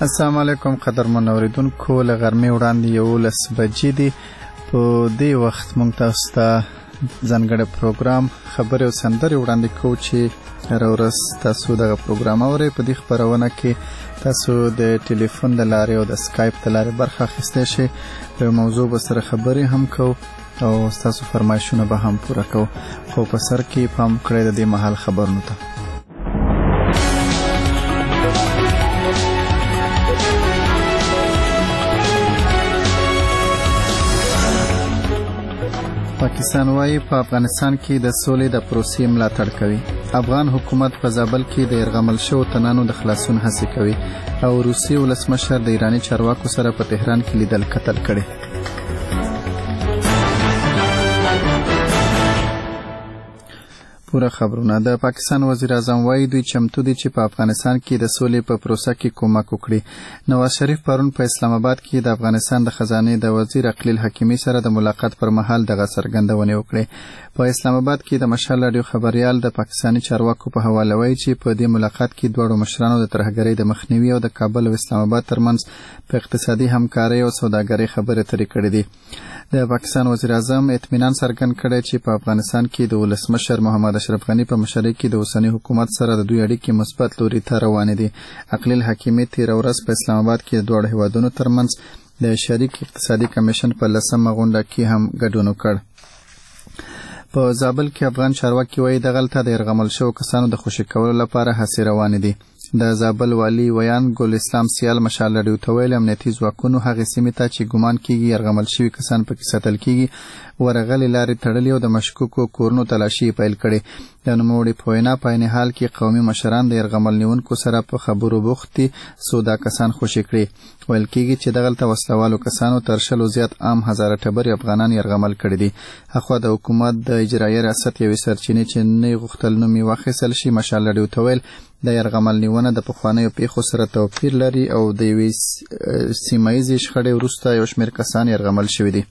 السلام علیکم قدرمن اوریدونکو، له غرمې وړاندې 11 بجې دي. په دې وخت موږ تاسو ته ځانګړی پروګرام خبرې او سندرې وړاندې کوو چې هره ورځ تاسو دغه پروګرام اورئ. په دې خپرونه کې تاسو د ټلیفون د لارې او د سکایپ د لارې برخه اخیستی شئ. په موضوع به سره خبرې هم کوو او ستاسو فرمایشونه به هم پوره کوو. خو په سر کې پام کړئ د دې مهال خبرونو ته. پاکستان وايي په افغانستان کې د سولې د پروسې ملاتړ کوي. افغان حکومت په زابل کې د يرغمل شوو تنانو د خلاصون هڅه کوي او روسي ولسمشر د ایراني چارواکو سره په تهران کې لیدل کتل کړي. پوره خبرونه. د پاکستان وزیر اعظم وايي دوی چمتو دي چې په افغانستان کې د سولې په پروسه کې کومک وکړي. نواز شریف پرون په اسلام آباد کې د افغانستان د خزانه د وزیر عقیل حکیمي سره د ملاقات پر مهال دغه څرګندونه وکړه. په اسلام آباد کې د مشال رادیو خبريال د پاکستاني چارواکو په حواله وایي چې په دې ملاقات کې دوه مشرانو د ترهګرۍ د مخنیوي او د کابل او اسلام آباد ترمنځ په اقتصادي همکارۍ او سوداګرۍ خبرې اترې کړې دي. د پاکستان وزیر اعظم اطمینان څرګند کړی چې په افغانستان کې د ولسمشر محمد اشرف غنی په مشرۍ کې د اوسنی حکومت سره د دوی اړیکې مثبت لوري ته روانې دي. عقیل حکیمي تیر ورځ په اسلام آباد کې د دوه هیوادونو ترمنځ د شریک اقتصادي کمیشن په 10مه غونډه کې هم ګډون وکړ. په زابل کې افغان چارواکي وایي دغلته د يرغمل شوو کسانو د خوشي کولو لپاره هڅې روانې دي. د زابل والی ویان ګل اسلام سیال مشال رادیو ته ویل امنیتي ځواکونو هغې سیمې ته چې ګمان کیږي يرغمل شوي کسان پکې ساتل کیږي ورغلې لارې تړلې او د مشکوکو کورونو تلاشي پیل کړي. د نوموړي په وینا په عین حال کې قومي مشران د يرغمل نیونکو سره په خبرو بوخت دي. سودا کسان خوشي کړي. ویل کیږي چې دغلته وسلوالو کسانو تر 100 زیات عام هزاره ټبر افغانان يرغمل کړي دي. اخوا د حکومت د اجرایي ریاست یوې سرچینې چې نه غوښتل نومي واخیستل شي مشال رادیو ته ویل د يرغمل نیونه د پخوانیو پیښو سره توپیر لري او د یوې سیمایي شخړې وروسته یو شمېر کسان يرغمل شوي دي.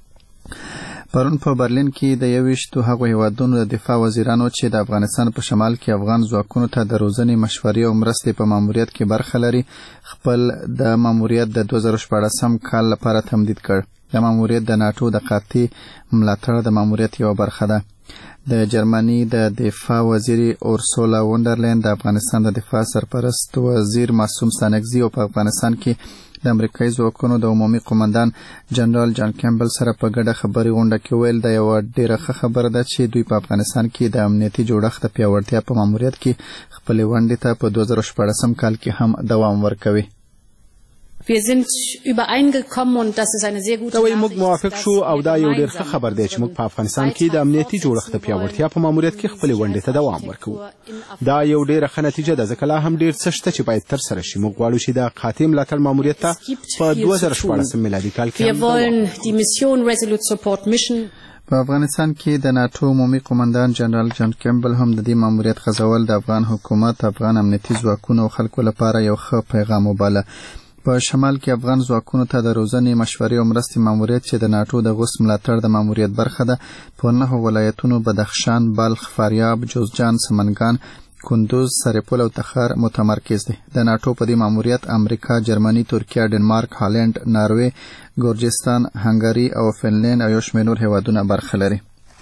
پرون په برلین کې د 21 هغو هیوادونو د دفاع وزیرانو چې د افغانستان په شمال کې افغان ځواکونو ته د روزنې مشورې او مرستې په ماموریت کې برخه لري خپل د ماموریت د 2014 کال لپاره تمدید کړ. د ماموریت د ناتو د قاطع ملاتړ د ماموریت یو برخه ده. د جرمني د دفاع وزیر اورسولا وندرلند د افغانستان د دفاع سرپرست وزیر معصوم ستانکزي او په افغانستان کې د امریکایي ځواکونو د عمومي قومندان جنرال جان کیمبل سره په ګډه خبري غونډه کې ویل د یو ډیره ښه خبره ده چې دوی په افغانستان کې د امنیتي جوړښت د پیاوړتیا په ماموریت کې خپل ونډې ته په 2014 کال کې هم دوام ورکوي. Wir sind übereingekommen und das ist eine sehr gute Nachricht. موږ موافق شو او دا یو ډیر ښه خبر دی چې موږ په افغانستان کې د امنیتي جوړښت د پیاوړتیا په ماموریت کې خپل ونډې ته دوام ورکوو. دا یو ډیره ښه نتیجه ده ځکه لا هم ډیر څه شته چې باید تر سره شي. موږ غواړو چې د قاطع ملاتړ ماموریت ته په 2014 میلادي کال کې Wir wollen die Mission Resolute Support Mission په افغانستان کې د ناتو عمومي قومندان جنرال جان کیمبل هم د دې ماموریت غځول د افغان حکومت افغان امنیتي ځواکونو او خلکو لپاره یو ښه پیغام وباله. په شمال کې افغان ځواکونو ته د روزنې مشورې او مرستې ماموریت چې د ناتو د غوث ملاتړ د ماموریت برخه ده په 9 ولایتونو بدخشان، بلخ، فاریاب، جوزجان، سمنګان، کندوز، سرپل او تخار متمرکز دي. د ناتو په دې ماموریت امریکا، جرمني، ترکیه، ډنمارک، هالند، ناروې، ګورجستان، هنګری او فنلند او یو شمېر نور هیوادونه برخه لري.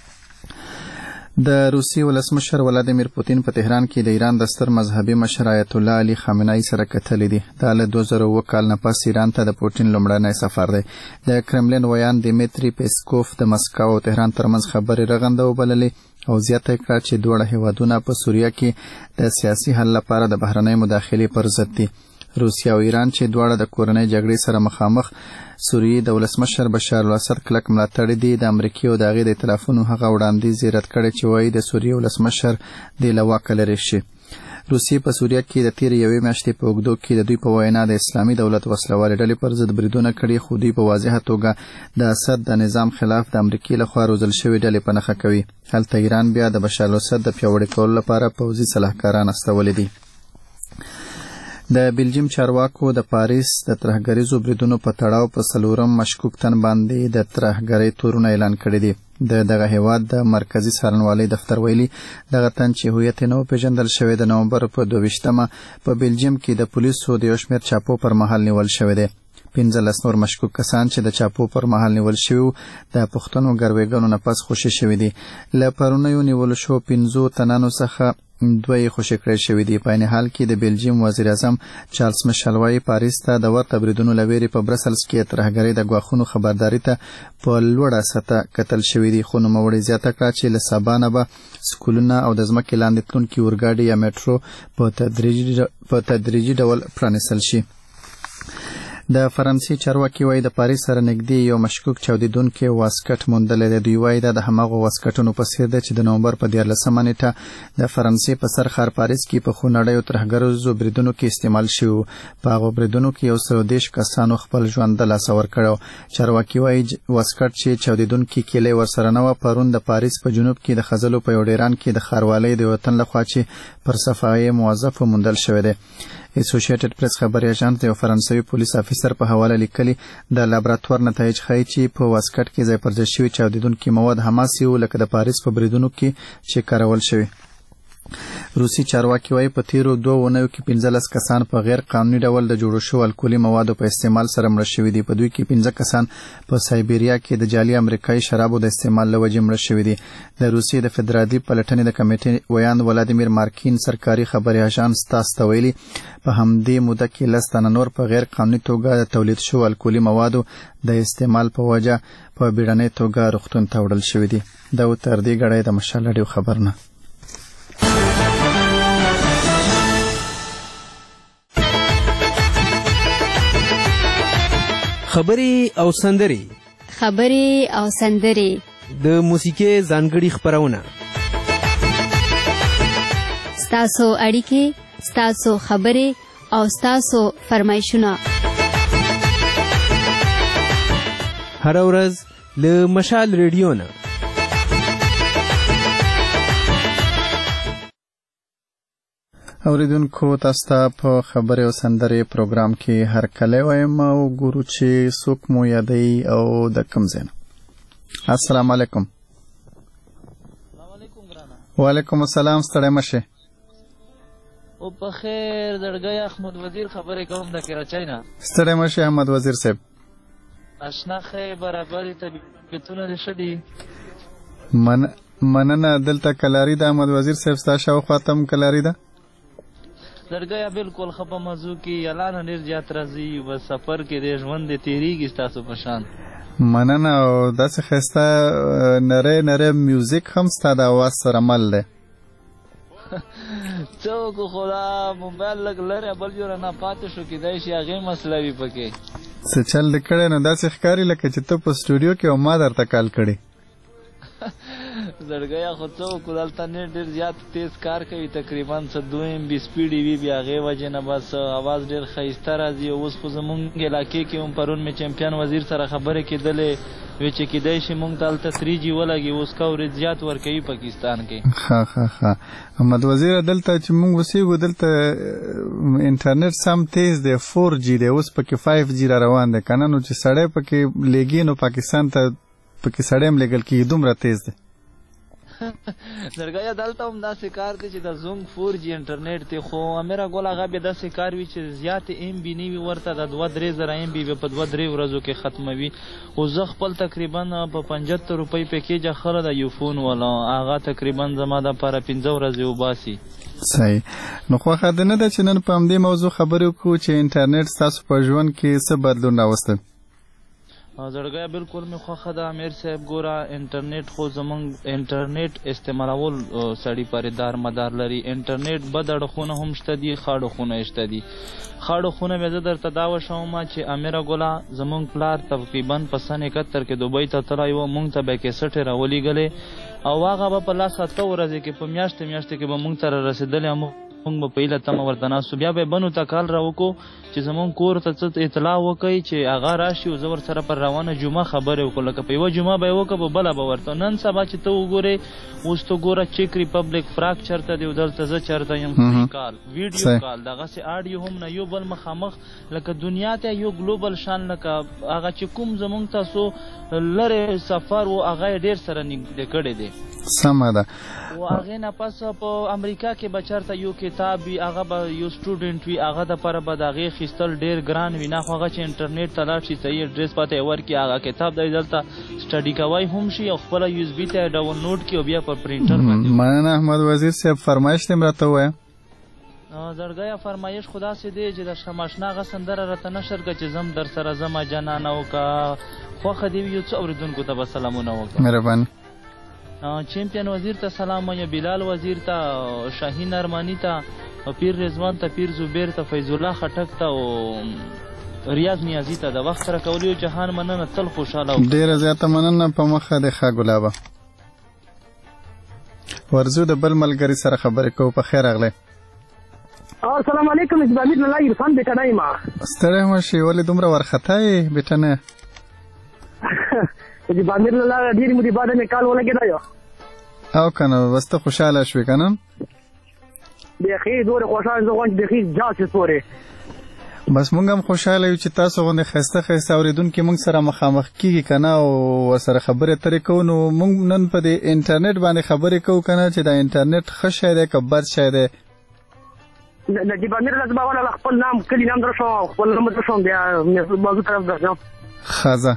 د روسي ولسمشر ولادیمیر پوتین په تهران کې د ایران د ستر مذهبي مشر آیت الله علي خامنه‌ای سره کتلې دي. دا له 2002 کال نه پس ایران ته د پوتین لومړنی سفر دی. د کرملین ویان دیمیتری پیسکوف د مسکو او تهران ترمنځ خبرې رغنده وبللې او زیاته کړه چې دوه هیوادونه په سوریه کې د سیاسي حل لپاره د بهرنۍ مداخلې پر ضد دي. روسیا او ایران چې دواړه د کورنۍ جګړې سره مخامخ سوریې د ولسمشر بشار الاسد کلک ملاتړ دي. د امریکا او د هغې د ائتلافونو هغه وړاندیز رد کړی چې وایي د سوریې ولسمشر د لواکه لري شي. روسیې په سوریه کې د تیر یوې میاشتې په اوږدو کې د دوی په وینا د اسلامي دولت وسلوالې ډلې پر ضد بریدونه کړي خو دوی په واضحه توګه د اسد د نظام خلاف د امریکا لخوا روزل شوې ډلې په نښه کوي. هلته ایران بیا د بشار الاسد د پیاوړي کولو لپاره پوځي سلاحکاران استولي دي. د بلجیم چارواکو د پاریس د ترهګریزو بریدونو په تړاو په 4 مشکوک تن باندې د ترهګرۍ تورونه اعلان کړي دي. د دغه هیواد د مرکزی څارنوالۍ دفتر ویلي دغه تن چې هویت نه پیژندل شوی د نومبر په 22مه په بلجیم کې د پولیسو د یو شمېر چاپو پر مهال نیول شوی دی. 15 نور مشکوک کسان چې د چاپو پر مهال نیول شوي د پښتنو ګروېږنو نه پس خوشي شوي دي. له پرونیو نیولو شوو 15 تنانو څخه 2 خوشي کړی شوي دي. په عین حال کې د بلجیم وزیر اعظم چارلز میشل وایي پاریس ته د ورته بریدونو له ویرې په برسلز کې ترهګرۍ د ګواښونو خبرداري ته په لوړه سطح کتل شوي دي. خو نوموړي زیاته کړه چې له سبا نه به سکولونه او د ځمکې لاندې تلونکي اورګاډي یا میټرو په تدریجي ډول پرانیستل شي. د فرانسې چارواکي وایي د پاریس سره نږدې یو مشکوک چاودیدونکی واسکټ موندلی دی. دوی وایي دا د هماغو واسکټونو په څیر دی چې د نومبر په 14مه نیټه د فرانسې په سر ښار پاریس کې په خونړیو ترهګریزو بریدونو کې استعمال شوي وو. په هغو بریدونو کې 130 کسانو خپل ژوند د لاسه ورکړی. چارواکي وایي واسکټ چې چاودیدونکي کیلۍ ورسره نه وه پرون د پاریس په جنوب کې د خځلو په یو ډیران کې د ښاروالۍ د یو تن لخوا چې پر صفایي موظف موندل شوی دی. اسوسییټډ پریس خبري اژانس د یو فرانسوي پولیس افیسر په حواله لیکلي د لابراتوار نتایج ښیي چې په واسکټ کې ځای پر ځای شوي چاودیدونکي مواد هماسې وو لکه د پاریس په بریدونو کې چې کارول شوي. روسي چارواکي وایي په تیرو 2 اونیو کې 15 کسان په غیر قانوني ډول د جوړو شوو الکولي موادو په استعمال سره مړه شوي دي. په دوی کې 15 کسان په سایبیریا کې د جعلي امریکایي شرابو د استعمال له وجې مړه شوي دي. د روسیې د فدرالي پلټنې د کمیټې ویاند ولادیمیر مارکین سرکاري خبري اژانس تاس ته ویلي په همدې موده کې 10 تنه نور په غیر قانوني توګه د تولید شوو الکولي موادو د استعمال په وجه په بیړنۍ توګه روغتون ته وړل شوي دي. دا تر دې غړی د مشال راډیو خبر نه. خبرې او سندرې د موسیقۍ ځانګړي خپرونه ستاسو اړیکې ستاسو خبرې او ستاسو فرمایشونه هر ورځ له مشال ریډیو نه. اوریدونکو تاسو ته په خبرې او سندرې پروګرام کې هر کله وایم او ګورو چې څوک مو یادوي او د کوم ځای نه. السلام علیکم. وعلیکم السلام. ستړی مشه. او په خیر درګای احمد وزیر خبرې کوم د کراچۍ نه. ستړی مشه احمد وزیر صاحب. آشنا خې برابرې طبیعتونه دې ښه دي. مننه. دلته کلاري د احمد وزیر صاحب ستا شاوخوا ته هم کلاري ده؟ درګیا بالکل خپه موضوع کې اعلان ډیر زیات راځي و سفر کې د ژوند د تیریږي تاسو په شان. مننه. او داسې ښایسته نری میوزیک هم ستا د اواز سره مل دی. څوک خو دا موبایل لږ لرې بل جوړه نه پاتې شو کیدای شي هغې مسله وي پکې. څه چل دې کړی نو داسې ښکاري لکه چې ته په سټوډیو کې او ما درته کال کړی. زړګیا خو څوک دلته نیټ ډېر زیات تیز کار کوي تقریبا 2 MB سپیډ وي بیا هغې وجې نه بس اواز ډېر ښایسته راځي. اوس خو زمونږ علاقې کې هم پرون مې چمپیان وزیر سره خبرې کېدلې وی چې کېدای شي مونږ ته هلته 3G ولګي اوس کوریج زیات ورکوي پاکستان کې. ښه احمد وزیر دلته چې مونږ اوسېږو دلته انټرنیټ سم تیز دی 4G دی اوس پکې 5G را روان دی که نه نو چې سړی پکې لېږي نو پاکستان ته پکې سړی هم لېږل کېږي دومره تیز دی. درګیا دلته هم داسې کار دی چې د زونګ 4G انټرنیټ دی خو امیره ګل هغه بیا داسې کار وي چې زیاتې MB نه وي ورته د 2-3 زره MB به په 2-3 ورځو کې ختموي. خو زه خپل تقریبا په 75 روپۍ پیکیج اخره د یو فون والا هغه تقریبا زما دپاره 15 ورځې وباسي. صحیح. نو خوښه ده نه ده چې نن په همدې موضوع خبرې وکړو چې انټرنیټ ستاسو په ژوند کې څه بدلون راوستی؟ زړګیا بالکل مې خوښه ده امیر صاحب. ګوره انټرنیټ خو زمونږ انټرنیټ استعمالول سړي پورې دار مدار لري. انټرنیټ بد اړخونه هم شته دي ښه اړخونه یې شته دي. ښه اړخونه مې زه درته دا وښوم چې امیره ګله زمونږ پلار تقریبا په سن 71 کې دوبۍ ته تللی و مونږ ته به یې کیسټې راولېږلې او هغه به په لاس 7 ورځې کې په میاشتې کې به مونږ ته را رسېدلې موږ به په هیله تمه ورته ناستو. بیا به یې بنو ته کال راوکړو چې زمونږ کور ته څه اطلاع وکړي چې هغه راشي او زه ورسره پر روانه جمعه خبرې وکړو. لکه په یوه جمعه به یې وکړه په بله به ورته. نن سبا چې ته وګورې اوس ته ګوره چیک ریپبلیک فراک چېرته دی او دلته زه چېرته یم کال ویډیو کال دغسې آډیو هم نه یو بل مخامخ لکه دنیا ته یو ګلوبل شان لکه هغه چې کوم زمونږ تاسو لرې سفر و هغه یې ډېر سره نږدې کړی دی. سمه ده. و هغې نه پس په امریکا کې به چېرته یو کتاب وي هغه به یو سټوډنټ وي هغه دپاره به د هغې اخیستل ډېر ګران وي. نه خو هغه چې انټرنیټ ته لاړ شي صحیح اډرس پته یې ورکړي هغه کتاب دی دلته سټډي کوی هم شي او خپله یو اس بي ته یې ډاونلوډ کړي او بیا په پرنټر باندې. مننه احمد وزیر صاحب. فرمایش دې م راته ووایه. زړګیه فرمایش خو داسې دی چې د شماشنا هغه سندره راته نشر کړه چې زم در سره زما جانانه وکړه خوښه دې وي یو څو اورېدونکو ته به سلامونه وکړه. مهرباني. چیمپیون وزیر ته سلام وایم، بلال وزیر ته، شاهین ارمانی ته، پیر رضوان ته، پیر زبیر ته، فیض الله خټک ته او ریاض نیازی ته د وخت سره کولی جهان مننه تل خوشاله. ډېره زیاته مننه په مخه د ښه ګلابه. ورځو د بل ملګري سره خبرې کوو. په خیر راغلی. السلام علیکم. اسبامیر الله عرفان بیٹنه یم. ستړی مه شې. ولې دومره وارخطا یې بیټنه؟ اسبامیر الله ډېرې مودې بعد مې کال ولګېده یو. او که نه بس ته خوشحاله شوې که نه؟ بیخي دومره خوشحاله زه غواړم چې بیخي جاسې پورې. بس مونږ هم خوشحاله یو چې تاسو غوندې ښایسته ښایسته اورېدونکي مونږ سره مخامخ کېږي که نه او ورسره خبرې اترې کوو. نو مونږ نن په دې انټرنیټ باندې خبرې کوو که نه چې دا انټرنیټ ښه شی دی که بد شی دی؟ نجیب امیر الله زما والا خپل نام کلي نام در شوم خپل نام در شوم بیا بازو طرف در شوم. ښه ځه.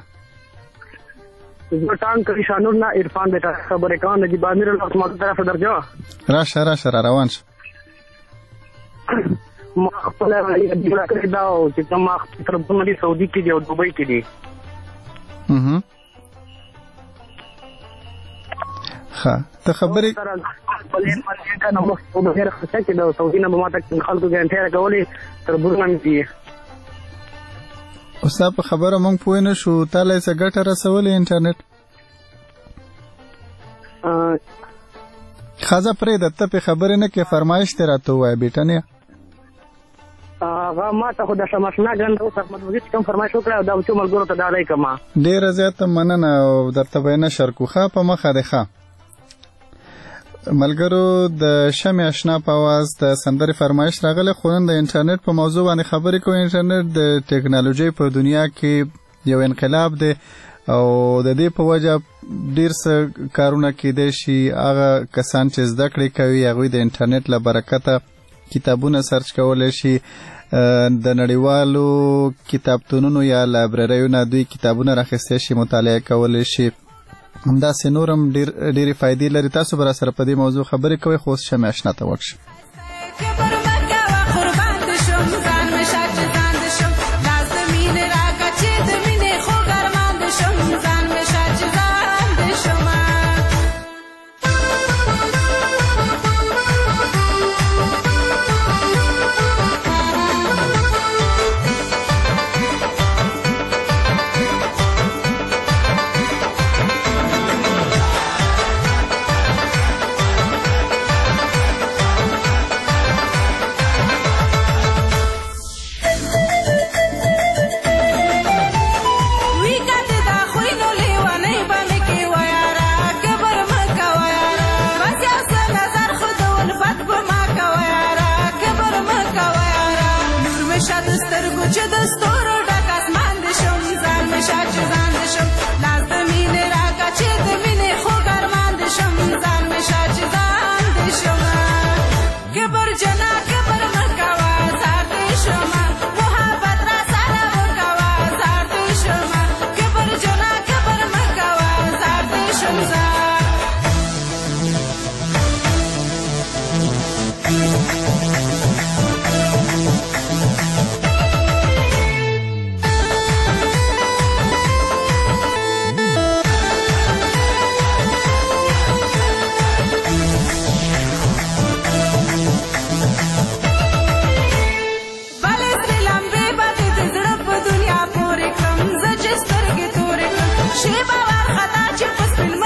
زه ټانګ کلي شانور نه عرفان بیټه خبرې کوم. نجیب امیر الله زما طرف در جو. راشه راشه را روان شه. ما خپله جوړه کړې ده او چې کوم ما طرفونه دي سعودي کې دي او دوبۍ کې دي. ښه ته خبرې سعودي نه به ما ته خلکو ګرانټۍ راکولې تربورونه مې دي. ستا په خبره موږ پوه نه شو. تا له څه ګټه رسولې انټرنیټ؟ ښځه پرېږده ته پې خبرې نه کې فرمایش دې راته ووایه بیټنې. هغه ما ته خو د شماشنا ګرانده اوس احمد وزیر چې کوم فرمایش وکړی او دا اوچو ملګرو ته ډالۍ کړم. ډېره زیاته مننه او درته به یې نشر کړو. ښه په مخه دی. ښه ملګرو د شمع اشنا په اواز د سندرې فرمایش راغلی. خو نن د انټرنیټ په موضوع باندې خبرې کوو. انټرنیټ د ټکنالوژۍ په دنیا کې یو انقلاب دی او د دې په وجه ډېر څه کارونه کیدای شي. هغه کسان چې زده کړې کوي هغوی د انټرنیټ له برکته کتابونه سرچ کولی شي. د نړیوالو کتابتونونو یا لایبرریو نه دوی کتابونه راخیستی شي، مطالعه کولی شي. همداسې نور هم ډېرې فایدې لري. تاسو به راسره په دې موضوع خبرې کوئ. خو اوس شمع اشنا ته وخت شي.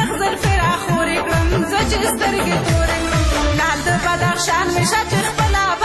سترګې تورې کړم لال د بدخشان مې شچ خپله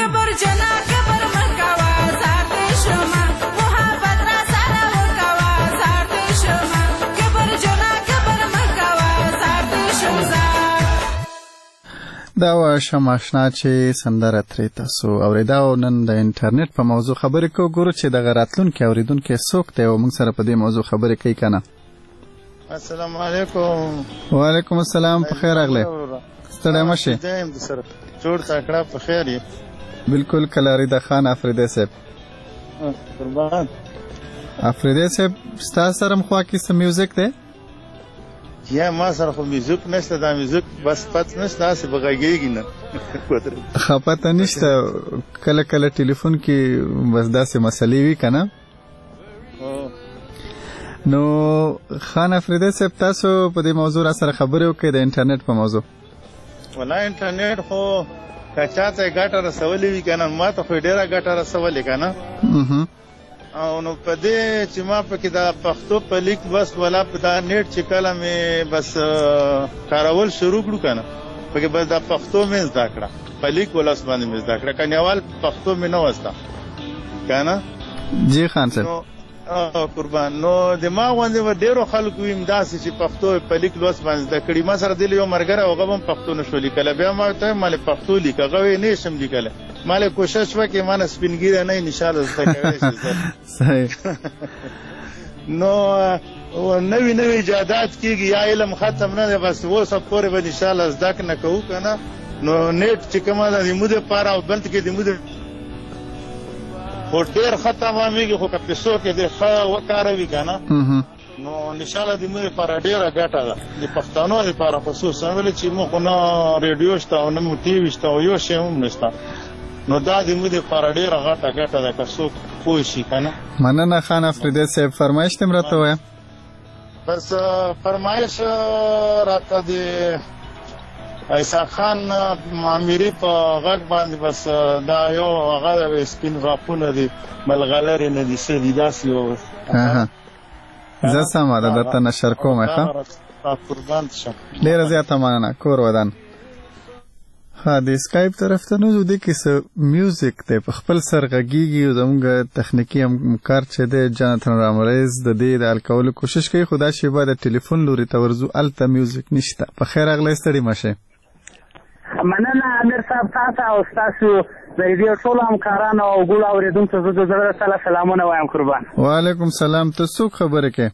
دا و شماشنا چې سندره ترې تاسو اوریدا او نن د انټرنیټ په موضوع خبرې کوو. ګورو چې دغه راتلونکي اوریدونکي څوک دی او موږ سره په دې موضوع خبرې کوي که نه. السلام علیکم. وعلیکم السلام. په خیر راغلی. ستړی مه شې. جوړ تکړه په خیر یې. بالکل کلارید خان افریدی صاحب. قربان. افریدی صاحب ستا سره مخوا کې څه میوزیک دی؟ یا ما سره خو میوزیک نشته. دا میوزیک بس پت نشته. هسې به غږېږي نه. خپته نشته. کله کله ټلیفون کې بس داسې مسلې وي که نه. نو خان افریدی صاحب تاسو په دې موضوع را سره خبرې وکړئ د انټرنیټ په موضوع. والله انټرنیټ خو که چاته یې ګټه رسولې وي که نه، ما ته خو یې ډېره ګټه رسولې که نه. او نو په دې چې ما پکې دا پښتو په لیک بس ولا په دا نیټ چې کله مې بس کارول شروع کړو که نه، پکې بس دا پښتو مې زده کړه. په لیک ولس باندې مې زده کړه. کنیوال پښتو مې نه وسته که نه. جی خان صاحب. قربان. نو دماغ باندې و ډېرو خلکو ویم داسې چې پښتو په لیک لوست باندې زده کړي. ما سره دلی یو ملګری هغه هم پښتو نشو لیکلی. بیا ما ته مالې پښتو لیک، هغه وایي نه شم لیکلی. مالې کوشش وکړې ما نه سپینګیره نه انشاءالله زده کولی شي. صحیح. نو نوي نوي ایجادات کېږي. یا علم ختم نه دی، بس اوس پورې به انشاءالله زده نه کوو که نه. نو نیټ چې کومه ده د مو دپاره او بل کې د مو خو ډېر ښه تمامېږي. خو که پیسو کې د ښه وکاروي که نه، نو انشاءالله د موږ لپاره ډېره ګټه ده. د پښتنو لپاره خصوصا ولې چې موږ خو نه ریډیو شته او نه مو ټي وي شته او یو شی هم نشته. نو دا د موږ لپاره ډېره غټه ګټه ده که څوک پوه شي که نه. مننه خان افریدی صاحب. فرمایش دې م راته ووایه. بس فرمایش راته د عیسی خان معمري په غږ باندې بس دا یو هغه سپین غاپونه دي ملغلرې نه دي څه دي داسې یو. زه سمه ده درته نشر کوم ښه. قربان شم. ډېره زیاته مننه. کور ودان. ها د سکایپ طرف ته نو دې کې څه میوزیک دی په خپل سر غږیږي او زموږ تخنیکي همکار چې دی جانتن رامریز د دې د حل کولو کوشش کوي، خو دا شیبه د ټلیفون لوري ته ورځو هلته میوزیک نشته. په خیر راغلی. ستړي مه شئ. مننه امیر صاحب تاسو او ستاسو د ریډیو ټولو همکارانو او ګولو اورېدونکو زه د زړه سره سلامونه وایم. قربان. وعلیکم سلام. ته څوک خبرې کوې؟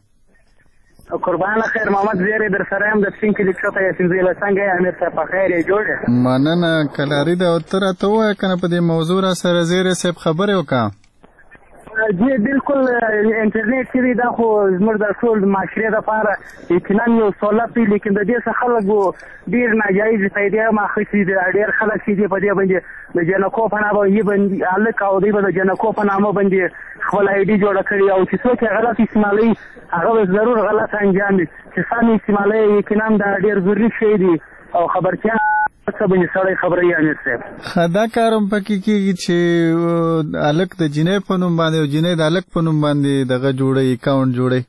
قربان خیر محمد زیری در سره یم د سپین کلي کښته یاسین زیله. څنګه یې امیر صاحب؟ په خیر یې؟ جوړ یې؟ مننه کلاري ده. او ته راته ووایه که نه په دې موضوع را سره زیری صاحب خبرې وکړه. جی بالکل. انټرنیټ چې دی دا خو زموږ د ټول معاشرې دپاره یقینا یو سهولت دی، لیکن د دې څخه خلکو ډېر ناجایز فایدې هم اخیستي دي. ډېر خلک چې دي په دې باندې د جنکو په نامه باندې هلک او دوی به د جنکو په نامه باندې خپل آیډي جوړه کړي او چې څوک یې غلط استعمالوي هغه به ضرور غلط انجام وي. چې سم استعمالوي یقینا دا ډېر ضروري شی دی او خبرتیا څه باندې سړی خبروي امیر صاحب. دا کار هم پکې کېږي چې هلک د جینۍ په نوم باندې او جینۍ د هلک په نوم باندې دغه جوړوي، اکاونټ جوړوي.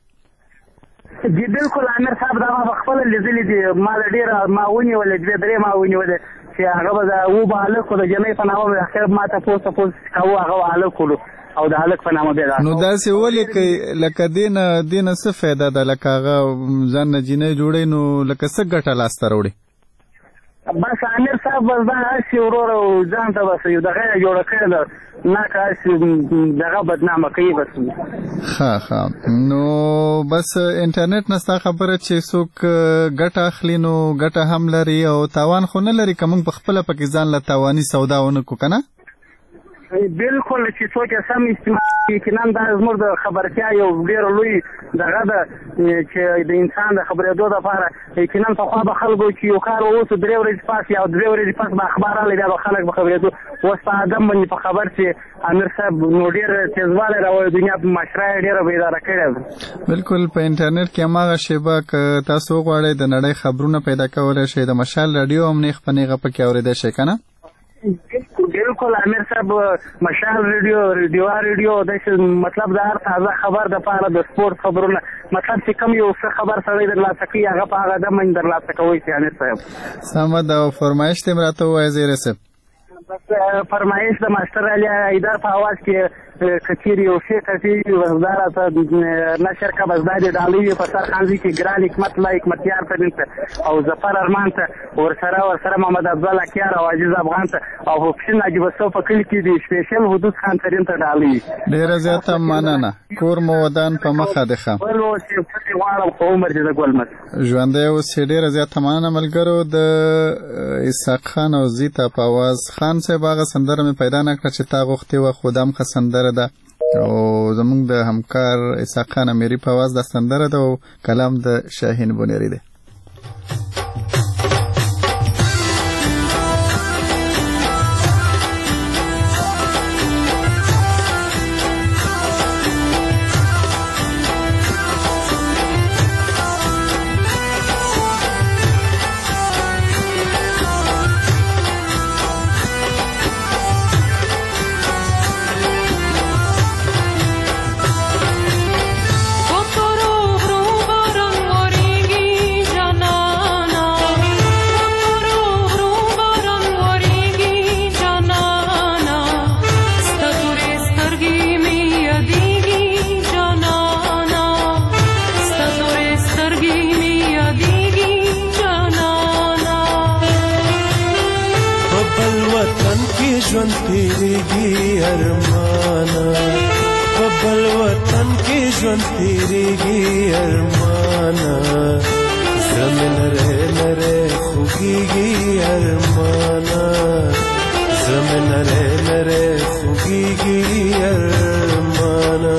جی بالکل امیر صاحب دا ما خپله لیدلي دي. ما د ډېره ما ونیولې 2-3 ما ونیولې چې هغه به د و به هلک و د جینۍ په نامه به اخر ما تپوس کوو هغه به هلک ولو او د هلک په نامه بیا. نو داسې ولې کوي؟ لکه دې نه څه فایده ده؟ لکه هغه ځان نه جینۍ جوړوي نو لکه څه ګټه لاسته راوړي؟ بس امیر صاحب بس دا هسې وروره ځان ته بس یو دغه یې جوړه کړې ده نه که هسې دغه بدنامه کوي بس. ښه نو بس انټرنیټ نه ستا خبره چې څوک ګټه اخلي نو ګټه هم لري او تاوان خو نه لري که موږ په خپله پکې ځان له تاواني سودا ونه کړو که نه؟ بالکل چې څوک یې سم استعمال یقینا دا زموږ د خبرتیا یو ډېر لوی دغه ده چې د انسان د خبرېدو دپاره یقینا پخوا به خلکو چې یو کار اوس 3 ورځې پس یا 2 ورځې پس به اخبار راغلی بیا به خلک به خبرېدو. اوس په ادم باندې په خبر چې امیر صاحب نو ډېر تیزوالی راوړی. دنیا په معاشره یې ډېره بیداره کړې ده. بالکل په انټرنیټ کې هماغه شیبه که تاسو وغواړئ د نړۍ خبرونه پیدا کولی شئ. د مشال راډیو هم نیغ په نیغه پکې اورېدی شئ که نه؟ بالکل امیر صاحب مشال ریډیو داسې مطلب د هر تازه خبر دپاره د سپورت خبرونه مطلب چې کوم یو څه خبر سړی درلاسه کوي هغه په هغه دم باندې درلاسه کوی شي امیر صاحب. سمه ده. او فرمایش دې م راته ووایه زیری صاحب. فرمایش د ماستر علی ایدار په आवाज کې کثیر یو شی کثیر وزدار ته نشر کا بزداد دالی په سر خانزي کې ګران حکمت لا حکمتیار ته او ظفر ارمان ته ورسره محمد افضل کیار او عزیز افغان ته او حسین نجیب صو په کلی کې دی سپیشل حدود خان ترين ته دالی ډیر زیاته مننه کور مو ودان په مخه ده خام ولو چې غواړم په عمر دې ګولمت ژوندې اوس ډیر زیاته مننه ملګرو د اسحاق خان او زیتا په आवाज خان صاحب هغه سندره مې پیدا نکړه چې تا غوښتې و خودم ښه سندره ده او زمونږ د همکار اسحاق خان امیری په आवाज د سندره ده او کلام د شاهین بونیری ده ژوند تیریږي ارمانه په بل وطن کې ژوند تیریږي ارمانه زمین نره نره خوږیږي ارمانه زمین نره نره خوږیږي ارمانه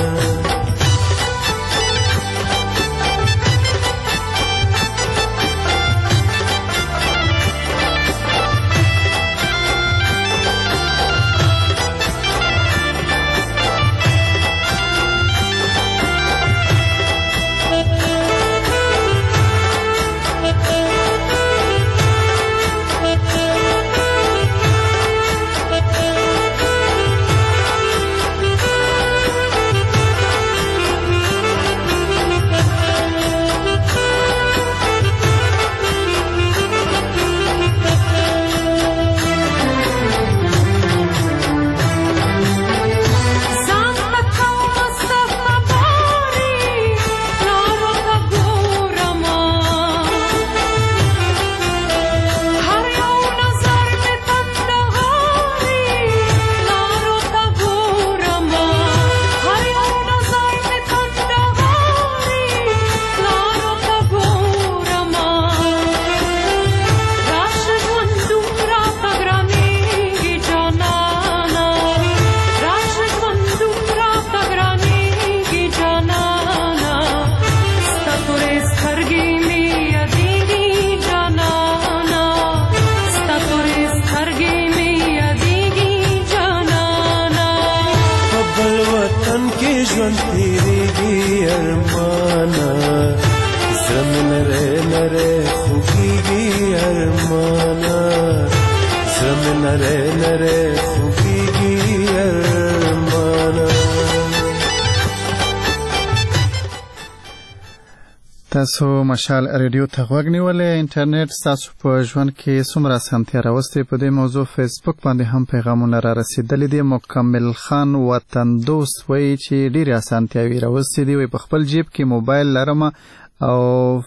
تاسو مشال ریډیو ته غوږ نیولې انټرنیټ تاسو په ژوند کې څومره اسانتیا راوستي په دې موضوع فیسبوک باندې هم پیغامونه را رسیدلې دي مکمل خان وطن دوست وایي چې ډېرې اسانتیاوې راوستي دي په خپل جیب کې موبایل لرم او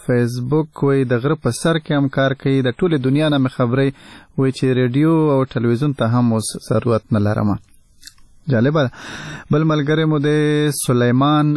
فیسبوک وایي د غره په سر کې هم کار کوي د ټولې دنیا نه مې خبرې وایي چې ریډیو او ټلویزیون ته هم اوس ضرورت نه لرم جالبه بل ملګری مو د سلیمان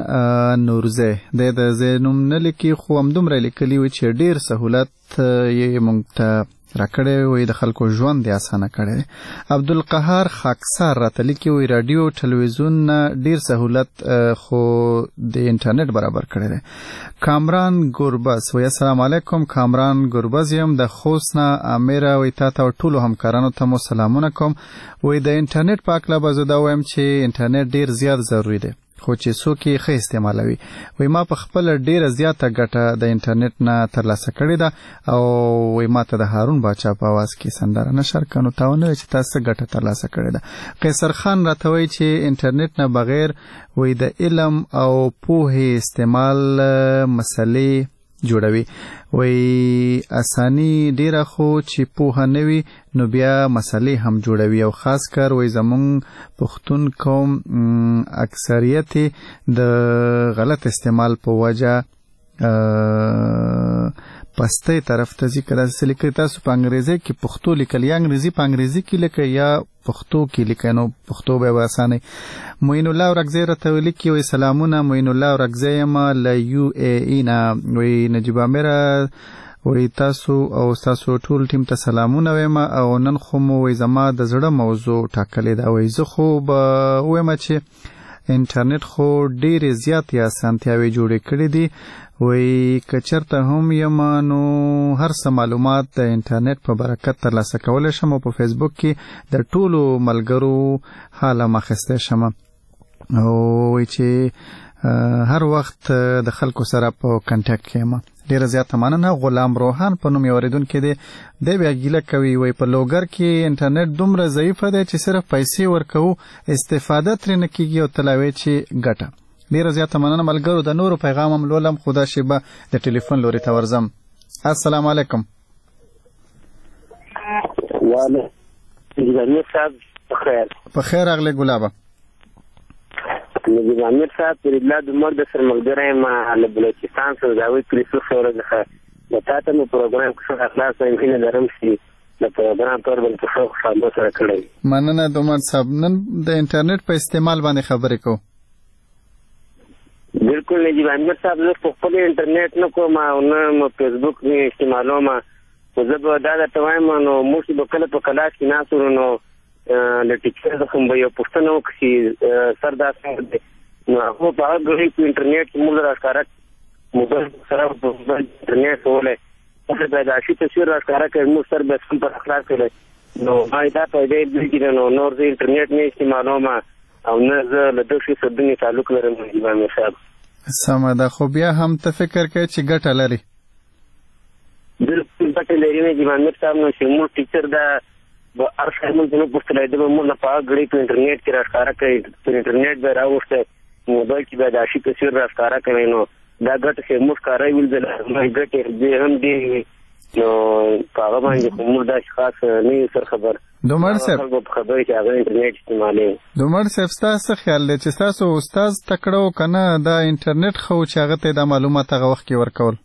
نورزه د زینوم نه لیکي خو همدومره لیکلي وي چې ډیر سهولت یې موږ ته راکړی وي د خلکو ژوند یې اسانه کړی عبدالقهار خاکسار راته لیکي وي راډیو ټلویزیون نه ډیر سهولت خو د انټرنیټ برابر کړی دی کامران ګوربز وی السلام علیکم کامران ګوربز یم د خوست نه امیر وی تا ته ټولو همکارانو ته مو سلامونه کوم وی د انټرنیټ په اړه به زه دا وایم چې انټرنیټ ډیر زیات ضروري دی خو چې څوک یې ښه استعمالوي وی ما په خپله ډیره زیاته ګټه د انټرنیټ نه ترلاسه کړې ده او وی ما ته د هارون باچا په اواز کې سندره نشر کړه نو تاونه چې تاسو ګټه ترلاسه کړې ده قیصر خان راته وایي چې انټرنیټ نه بغیر وی د علم او پوهې استعمال مسلې جوړوي. وای اسانی ډیره خو چې پوهه نه وي نو بیا مسلې هم جوړوي او خاص کر وای زمونږ پښتون قوم اکثریت د غلط استعمال په وجه پسته طرف ته ذکر اصلي کوي. تاسو په انګریزي کې پښتو لیکل یا انګریزي په انګریزي کې لیکي یا پښتو کې لیکي نو پښتو به واسانه. موین الله ورغزی راته لیکي وي سلامونه موین الله ورغزی ما ل یو ای ای نا وي نجيب اميره وي تاسو او تاسو ټول ټیم ته سلامونه وایم او نن خو مو وي زما د زړه موضوع ټاکلې دا وي زه خو به وایم چې انټرنیټ خو ډېر زیات یا سانتیاوي جوړې کړې دي. وی کچرته هم یم نو هر څه معلومات د انټرنیټ په برکت ترلاسه کولای شم او په فیسبوک کې د ټولو ملګرو حاله مخسته شم او وی چې هر وخت د خلکو سره په کنټاکټ کې یم. ډیره زیاته مننه. غلام روحان په نوم اوریدونکو دی بیا ګیله کوي وی په لوګر کې انټرنیټ دومره ضعیفه دی چې صرف پیسې ورکو استفاده ترې نه کیږي او تلاوي چې ګټه. ډیره زیاته مننه ملګرو. د نورو پیغام هم لولم خدا شیبه د ټلیفون لوري ته ورځم. السلام علیکم. وعلیکم صاحب بخیر. بخیر اغلی ګلابه. نجيب امير صاحب پر بلاد مرد سر مقدره ما له بلوچستان سره داوي کریسو سره د تاسو په پروګرام کې اخلاص او امکان درم شي د پروګرام پر بل څه خبرو سره کړی. مننه دومره صاحب. نن د انټرنیټ په استعمال باندې خبرې کو. بالکل نجيب امير صاحب زه په خپل انټرنیټ نه کوم او نه فیسبوک نه استعمالوم. زه به دا ته وایم نو موږ به کله په کلاس کې ناسو نو د ټیچر د کوم یو پښتنو کې سر دا څنګه نو هغه په هغه غوړي په انټرنیټ کې موږ راځکاره موبایل سره په انټرنیټ ولې په دا شي تصویر راځکاره کې موږ سره به څنګه په اخلاق کړي نو ما دا په دې کې نو نور د انټرنیټ نه استعمالوم او نه زه له دغه څه سره تعلق لرم. امام صاحب سم ده خو بیا هم ته فکر کوي چې ګټه لري. بالکل ګټه لري. امام صاحب نو چې موږ ټیچر دا به ارشای مونږ نه پوښتلای د موږ نه په غړي په انټرنیټ کې راښکاره کوي په انټرنیټ به راوښته موبایل کې به د عاشق تصویر راښکاره کوي نو دا ګټه چې موږ کاروي ول د ګټه دې هم دې نو په هغه باندې موږ دا خاص نه سر خبر. دومره صاحب خبرې چې هغه انټرنیټ استعمالوي. دومره صاحب تاسو خیال لرئ چې تاسو استاد تکړو کنه دا انټرنیټ خو چې هغه ته د معلومات هغه وخت کې ورکول.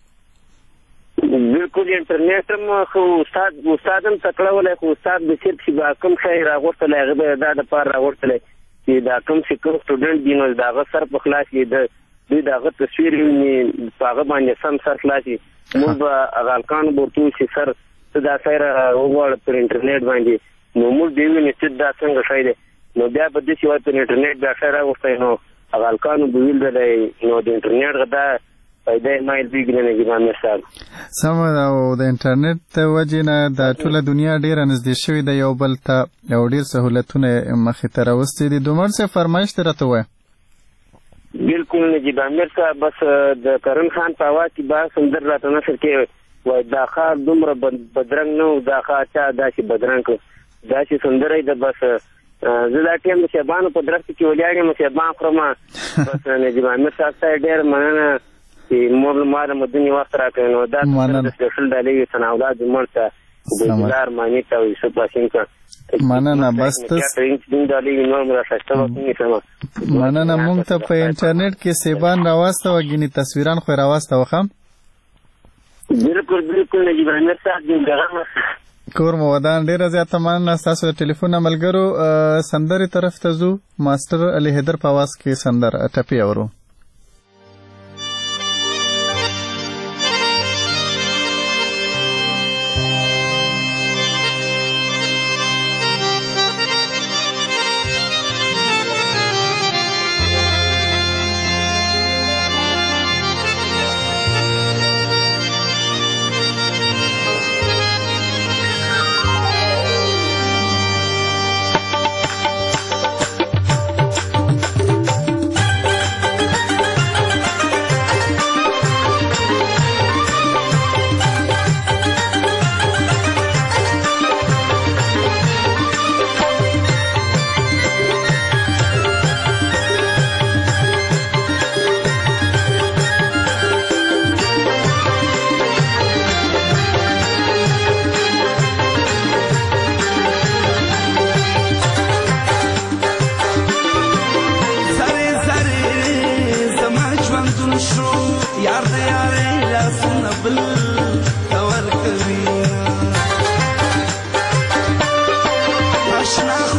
بالکل انټرنیټ هم خو استاد هم تکړه ولای خو استاد د صرف چې کوم شی راغورتل هغه به دا د پار راغورتل چې دا کوم چې کوم سټوډنټ دی نو دا غ سر په خلاص کې د دغه تصویر یې په هغه باندې سم سر خلاصي موږ به غالکان ورته چې سر دا سره وګور پر انټرنیټ باندې نو موږ دیو نه چې دا څنګه شای دی نو بیا په دې چې په انټرنیټ دا سره وځي نو غالکان بویل دی نو د انټرنیټ غدا پیدا مایل بیګنه نه ګمان مثال سم او د انټرنیټ د وجنه د ټوله دنیا ډیره نږدې شوې ده یو بل ته یو ډیر سہولتونه مخې ته راوستي دي. دومره څه فرمایش درته وای. بالکل نجیب امیر صاحب بس د کرن خان په واقع کې با سندر راته نشر کې وای دا خار دومره بدرنګ نو دا خار چا دا چې بدرنګ دا چې سندرې د بس زه دا ټیم د شبانو په درخت کې ولیاړم شبان خرما بس نجیب امیر صاحب ته ډیر مننه چې مور مار مدني وخت راکړ نو دا د سپیشل ډالۍ سناولاد مرته د دلار مانی ته یوسف باشین کا مننه بس تاسو مننه مونږ ته په انټرنیټ کې سیبان راوسته وګینی تصویران خو راوسته وخم. بالکل نجیب امیر صاحب دغه کور مو ودان ډیره زیاته مننه. تاسو ټلیفون ملګرو سندري طرف ته زو ماستر علي حیدر په आवाज کې سندر ټپي اورو.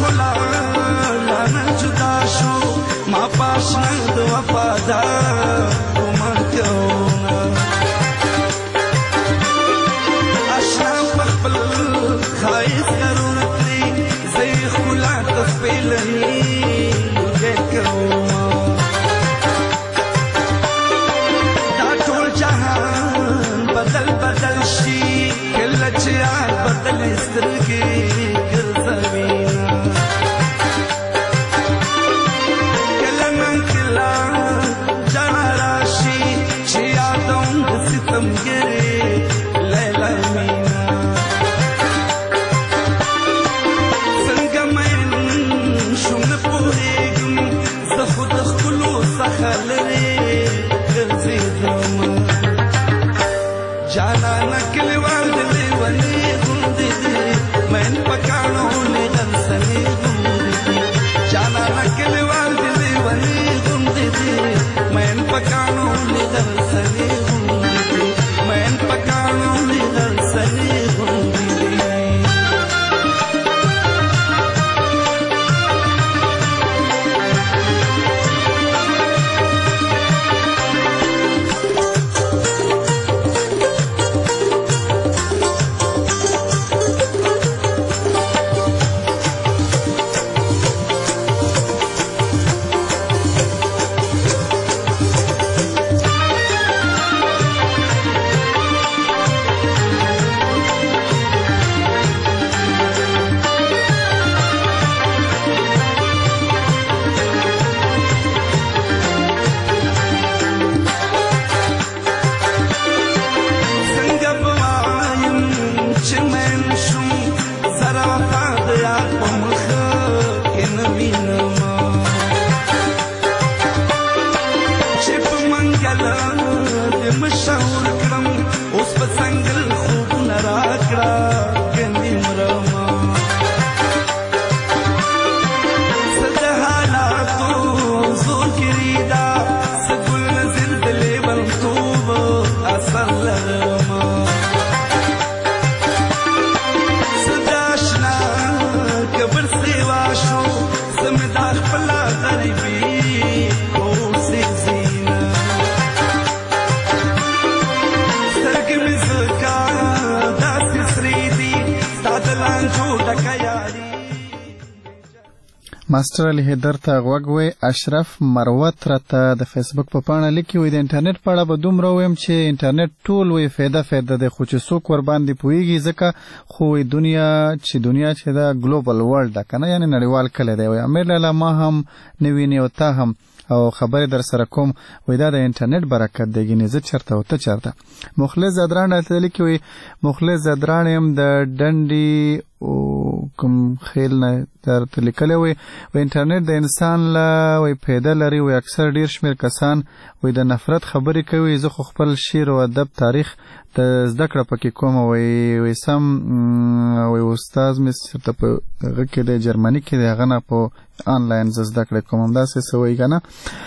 ښکلا لانا جدا شو ما پاشنه د وفادار عمر کومه اشنا په خپل خایس کرونه ترې زه یې ښکلا ته سپېلنې لوګی کومه دا ټول جهان بدل بدل شي کله چې یار بدلې سترګې ګرځوینه کله نه کله جانا راشي چې یادوم د ستمګرې لیلا مینا څنګه مین شوم نه پوهېږم زه خو د ښکلو څخه لرې ګرځېدم جانانه کلیوال د لیونې غوندې دي مین په کاڼو لغرسنې غوندې دي جانانه کلیوال د لیونې غوندې دي مین په کاڼو لغرسنې غوندې دي مین په کاڼو لغرسنې غوندې دي ماستر علي حیدر ته غوږ وی اشرف مروت راته د فیسبوک په پاڼه لیکي وی د انټرنیټ په اړه به دومره ویم چې انټرنیټ ټول وی فایده ده خو چې څوک ور باندې پوهیږي ځکه خو دنیا چې دا ګلوبل ورلد ده کنه یعنی نړیوال کلی دی وی امیر لاله ما هم نویني او ته هم او خبرې در سره کوم وی دا د انټرنیټ برکت دی ګینه زه چرته او ته چرته مخلص زدران راته لیکي وی مخلص زدران هم د ډنډي او کوم خیل نه درته لیکلی وی انټرنیټ د انسان لا وی پیدا لري وی اکثر ډیر شمیر کسان وی د نفرت خبرې کوي زه خو خپل شعر او ادب تاریخ د زده کړه پکې کوم وی سم وی استاد مې ته په هغه کې د جرمني کې هغه نه په آنلاین زده کړه کوم دا څه وی کنه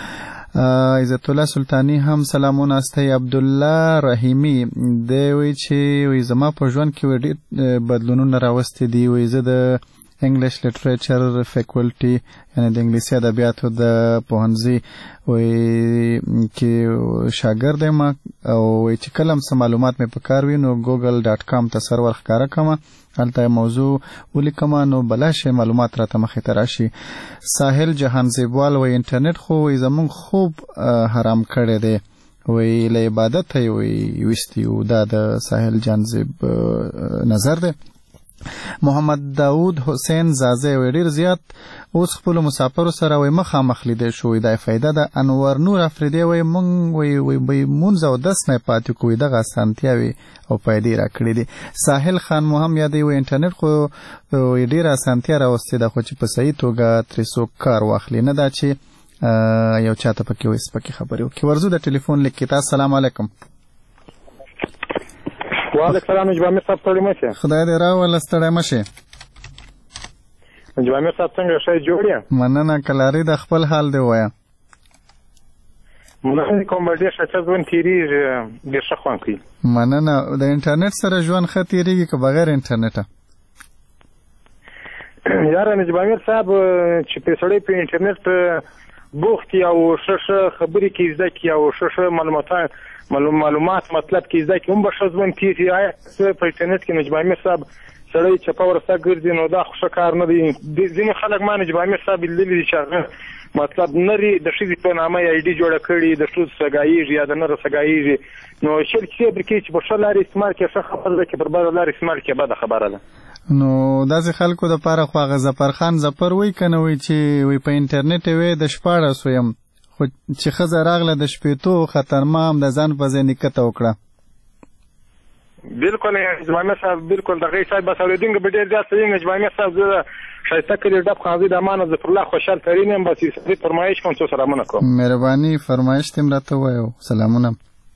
عزت الله سلطانی هم سلامونه استه عبد الله رحیمی دی وی چې وی زما په ژوند کې ډېر بدلونونه راوستي دي وی زه د انګلیش لټریچر فیکولټي یعنی د انګلیسي ادبیاتو د پوهنځي وی کې شاګرد یم او وی چې کلم سم معلومات مې په کار وي نو google.com ته سرور ښکارا کوم هلته موضوع ولیکم نو بلاشه معلومات راته مخې ته راشي ساحل جهان زیبوال وی انټرنیټ خو وی زمون خوب حرام کړی دی وی له عبادت وی وستیو دا د ساحل جهان زیب نظر دی محمد داود حسین زازه وی ډیر زیات اوس خپل مسافر سره وی مخامخ لیدې شو دا فائدہ ده انور نور افریدی وی مونږ وی مونږ او 10 نه پاتې کوی دغه سانتیاوي او پیدا را کړی دي ساحل خان محمد یادی وی انټرنیټ خو ډیر سانتیا راوستي ده خو چې په صحیح توګه تر څو کار واخلي نه دا چې یو چاته پکې وې سپکه خبرې وکي ورزو د ټلیفون لیکي تاسو السلام علیکم وعلیکم السلام جوامیر صاحب ستړي مشه خدای دې راول ستړي مشه جوامیر صاحب څنګه شې جوړیا مننه کلاری د خپل حال دی وایا مننه کوم ډیر ښه ژوند تیریږي ډیر ښه خوان کوي مننه د انټرنیټ سره ژوند ښه تیریږي که بغیر انټرنیټه یاره نجیب امیر صاحب چې په سړی په انټرنیټ بوخت او ښه خبرې کې زده کړي او ښه معلومات مطلب کې زده کړي هم به ښه ژوند تېري. آیا په انټرنیټ کې نجیب امیر صاحب سړی چپه ورسته ګرځي نو دا خو ښه کار نه دی. ځینې خلک ما نجیب امیر صاحب لیدلي دي چې هغه مطلب نري د ښځې په نامه یې آیډي جوړه کړي د ښځو سګایېږي یا د نرو سګایېږي. نو شل کیسې پرې کوي چې په ښه لارې استعمال کړي ښه خبره ده، چې پر بده لارې استعمال کړي بده خبره ده. نو داسې خلکو دپاره خو هغه ظفرخان ظفر وایي که نه وایي چې وایي په انټرنیټ یې وایي د 14 یم خو چې ښځه راغله د شپېتو خطرمام د ځان په ځای نکته وکړه. بالکل نجیب امیر صاحب بالکل دغه صاحب بس اورېدونکي به ډېر زیات صحیح نجیب امیر صاحب زه ښایسته کلي ډب قاضي د امان ظفرالله خوشحال ترین یم. بس یې فرمایش کوم څو سلامونه کوم. مهرباني فرمایش دې هم راته ووایه سلامونه.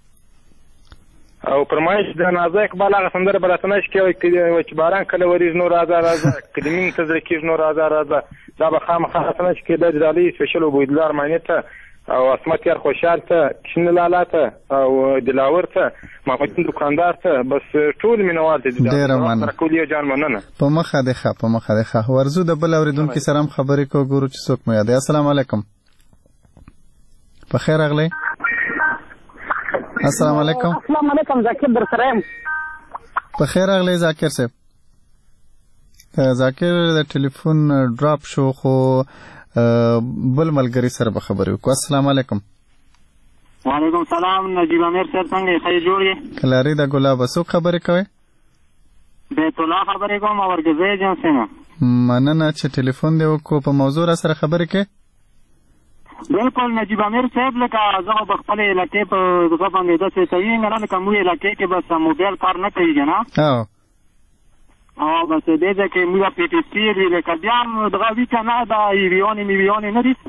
او فرمایش د نازا اقبال هغه سندره به راته نشي کوي چې باران کله ورېږي نو راځه که د مینې ته زړه کېږي نو راځه دا به خامخا راته نشي کېدی. د ډالۍ سپېشل عبیدالله ارماني ته او عصمت یار خوشحال ته کشن لالا ته او دلاور ته محمدین دکاندار ته بس ټول مینوال ته ډېره مننه. راکولي جان مننه. په مخه دې ښه په مخه دې ښه. ورځو د بل اورېدونکي سره هم خبرې کوو ګورو چې څوک مو یادوي. السلام علیکم. په خیر راغلی. السلام علیکم. السلام علیکم ذاکر در سره یم. په خیر راغلی ذاکر صاحب. ذاکر د ټلیفون ډراپ شو خو بل ملګری سره به خبرې وکړو. السلام علیکم. وعلیکم سلام نجیب امیر صاحب څنګه یې؟ ښه جوړ یې؟ کلاري د ګلابه څوک خبرې کوئ؟ بیت الله خبرې کوم اورګزی ایجنسۍ نه. مننه چې ټلیفون دې وکړو. په موضوع را سره خبرې کوې؟ بالکل نجیب امیر صاحب لکه زه خو په خپلې علاقې په دغه باندې داسې کوي نه لکه موږ علاقې کې بس موبایل کار نه کوي که نه او بس دې ځای کې موږ پی ټي سي وي لکه بیا هم دغه وي که نه دا ایویانې میویانې نه دي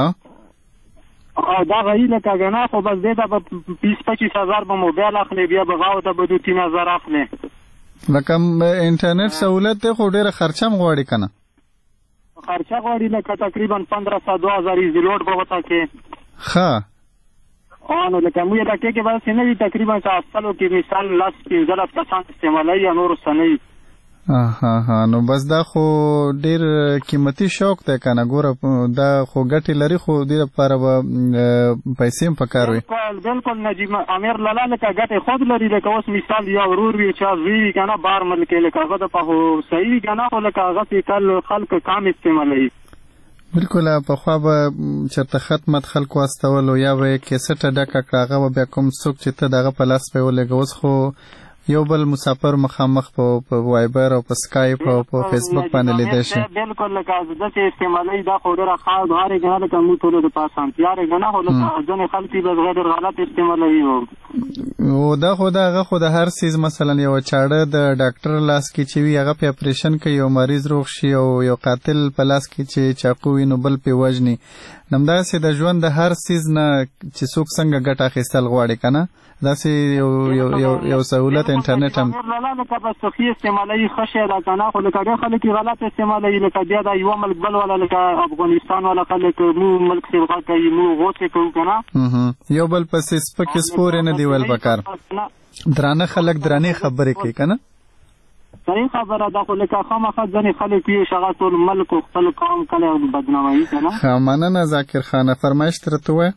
او دغه وي لکه که نه خو بس دې ته به 20-25 به موبایل اخلي بیا به غاو ته به 2-3 اخلي. لکه انټرنیټ سهولت دی خو ډېره خرچه هم غواړي که نه؟ خرچه غواړي لکه تقریبا 1500-2000 ایزي لوډ به ورته کې. ښه نو لکه موږ علاقې کې به داسې نه وي تقریبا چې اصلو کې مثال 10-15 کسان استعمالوي یا نور څه نه وي. نو بس دا خو ډیر قیمتي شوق دی که نه. ګوره دا خو ګټې لري خو دې لپاره به پیسې هم پکار وي. بالکل نجیب امیر لالا لکه ګټې خود لري لکه اوس مثال یا ورور وي چا زوی وي که نه بار ملکې لکه هغه دپاره خو صحیح وي که نه خو لکه هغسې کل خلک کام استعمالوي. بالکل پخوا به چېرته خط خلکو واستولو یا به یې کیسټه ډکه کړه هغه به بیا کوم څوک چې ته د هغه په لاس به یې ولېږه. اوس خو یو بل مسافر مخامخ په وایبر او په سکایپ او په فیسبوک باندې لیدای شي. بالکل لکه داسې استعمالوي دا خو ډېره ښه هرې که نه لکه موږ ټولو دپاره اسانتیا دی که نه خو لکه ځینې خلک یې بس غیر غلط استعمالوي. دا خو د هغه خو د هر څیز مثلا یو چاړه د ډاکټر لاس کې چې وي هغه پې اپریشن کوي یو مریض روغ شي او یو قاتل په لاس کې چې چاقو وي نو بل پې وژني. همداسې د ژوند د هر څیز نه چې څوک څنګه ګټه اخیستل غواړي که نه داسې یو سهولت انټرنیټ هم لکه بس صحیح استعمالوي ښه شی ده که نه خو لکه ډېر خلک یې غلط استعمالوي لکه بیا دا یوه ملک بل والا لکه افغانستان والا خلک موږ ملک سبغه کوي موږ غوڅې کوو که نه یو بل پسې سپکې سپورې نه دی ویل پکار. درانه خلک درانې خبرې کوي که نه صحیح خبره ده خو لکه خامخا ځینې خلک وي چې هغه ټول ملک او خپل قوم کله بدناموي که نه. ښه مننه ذاکر خانه. فرمایش ترې ته ووایه.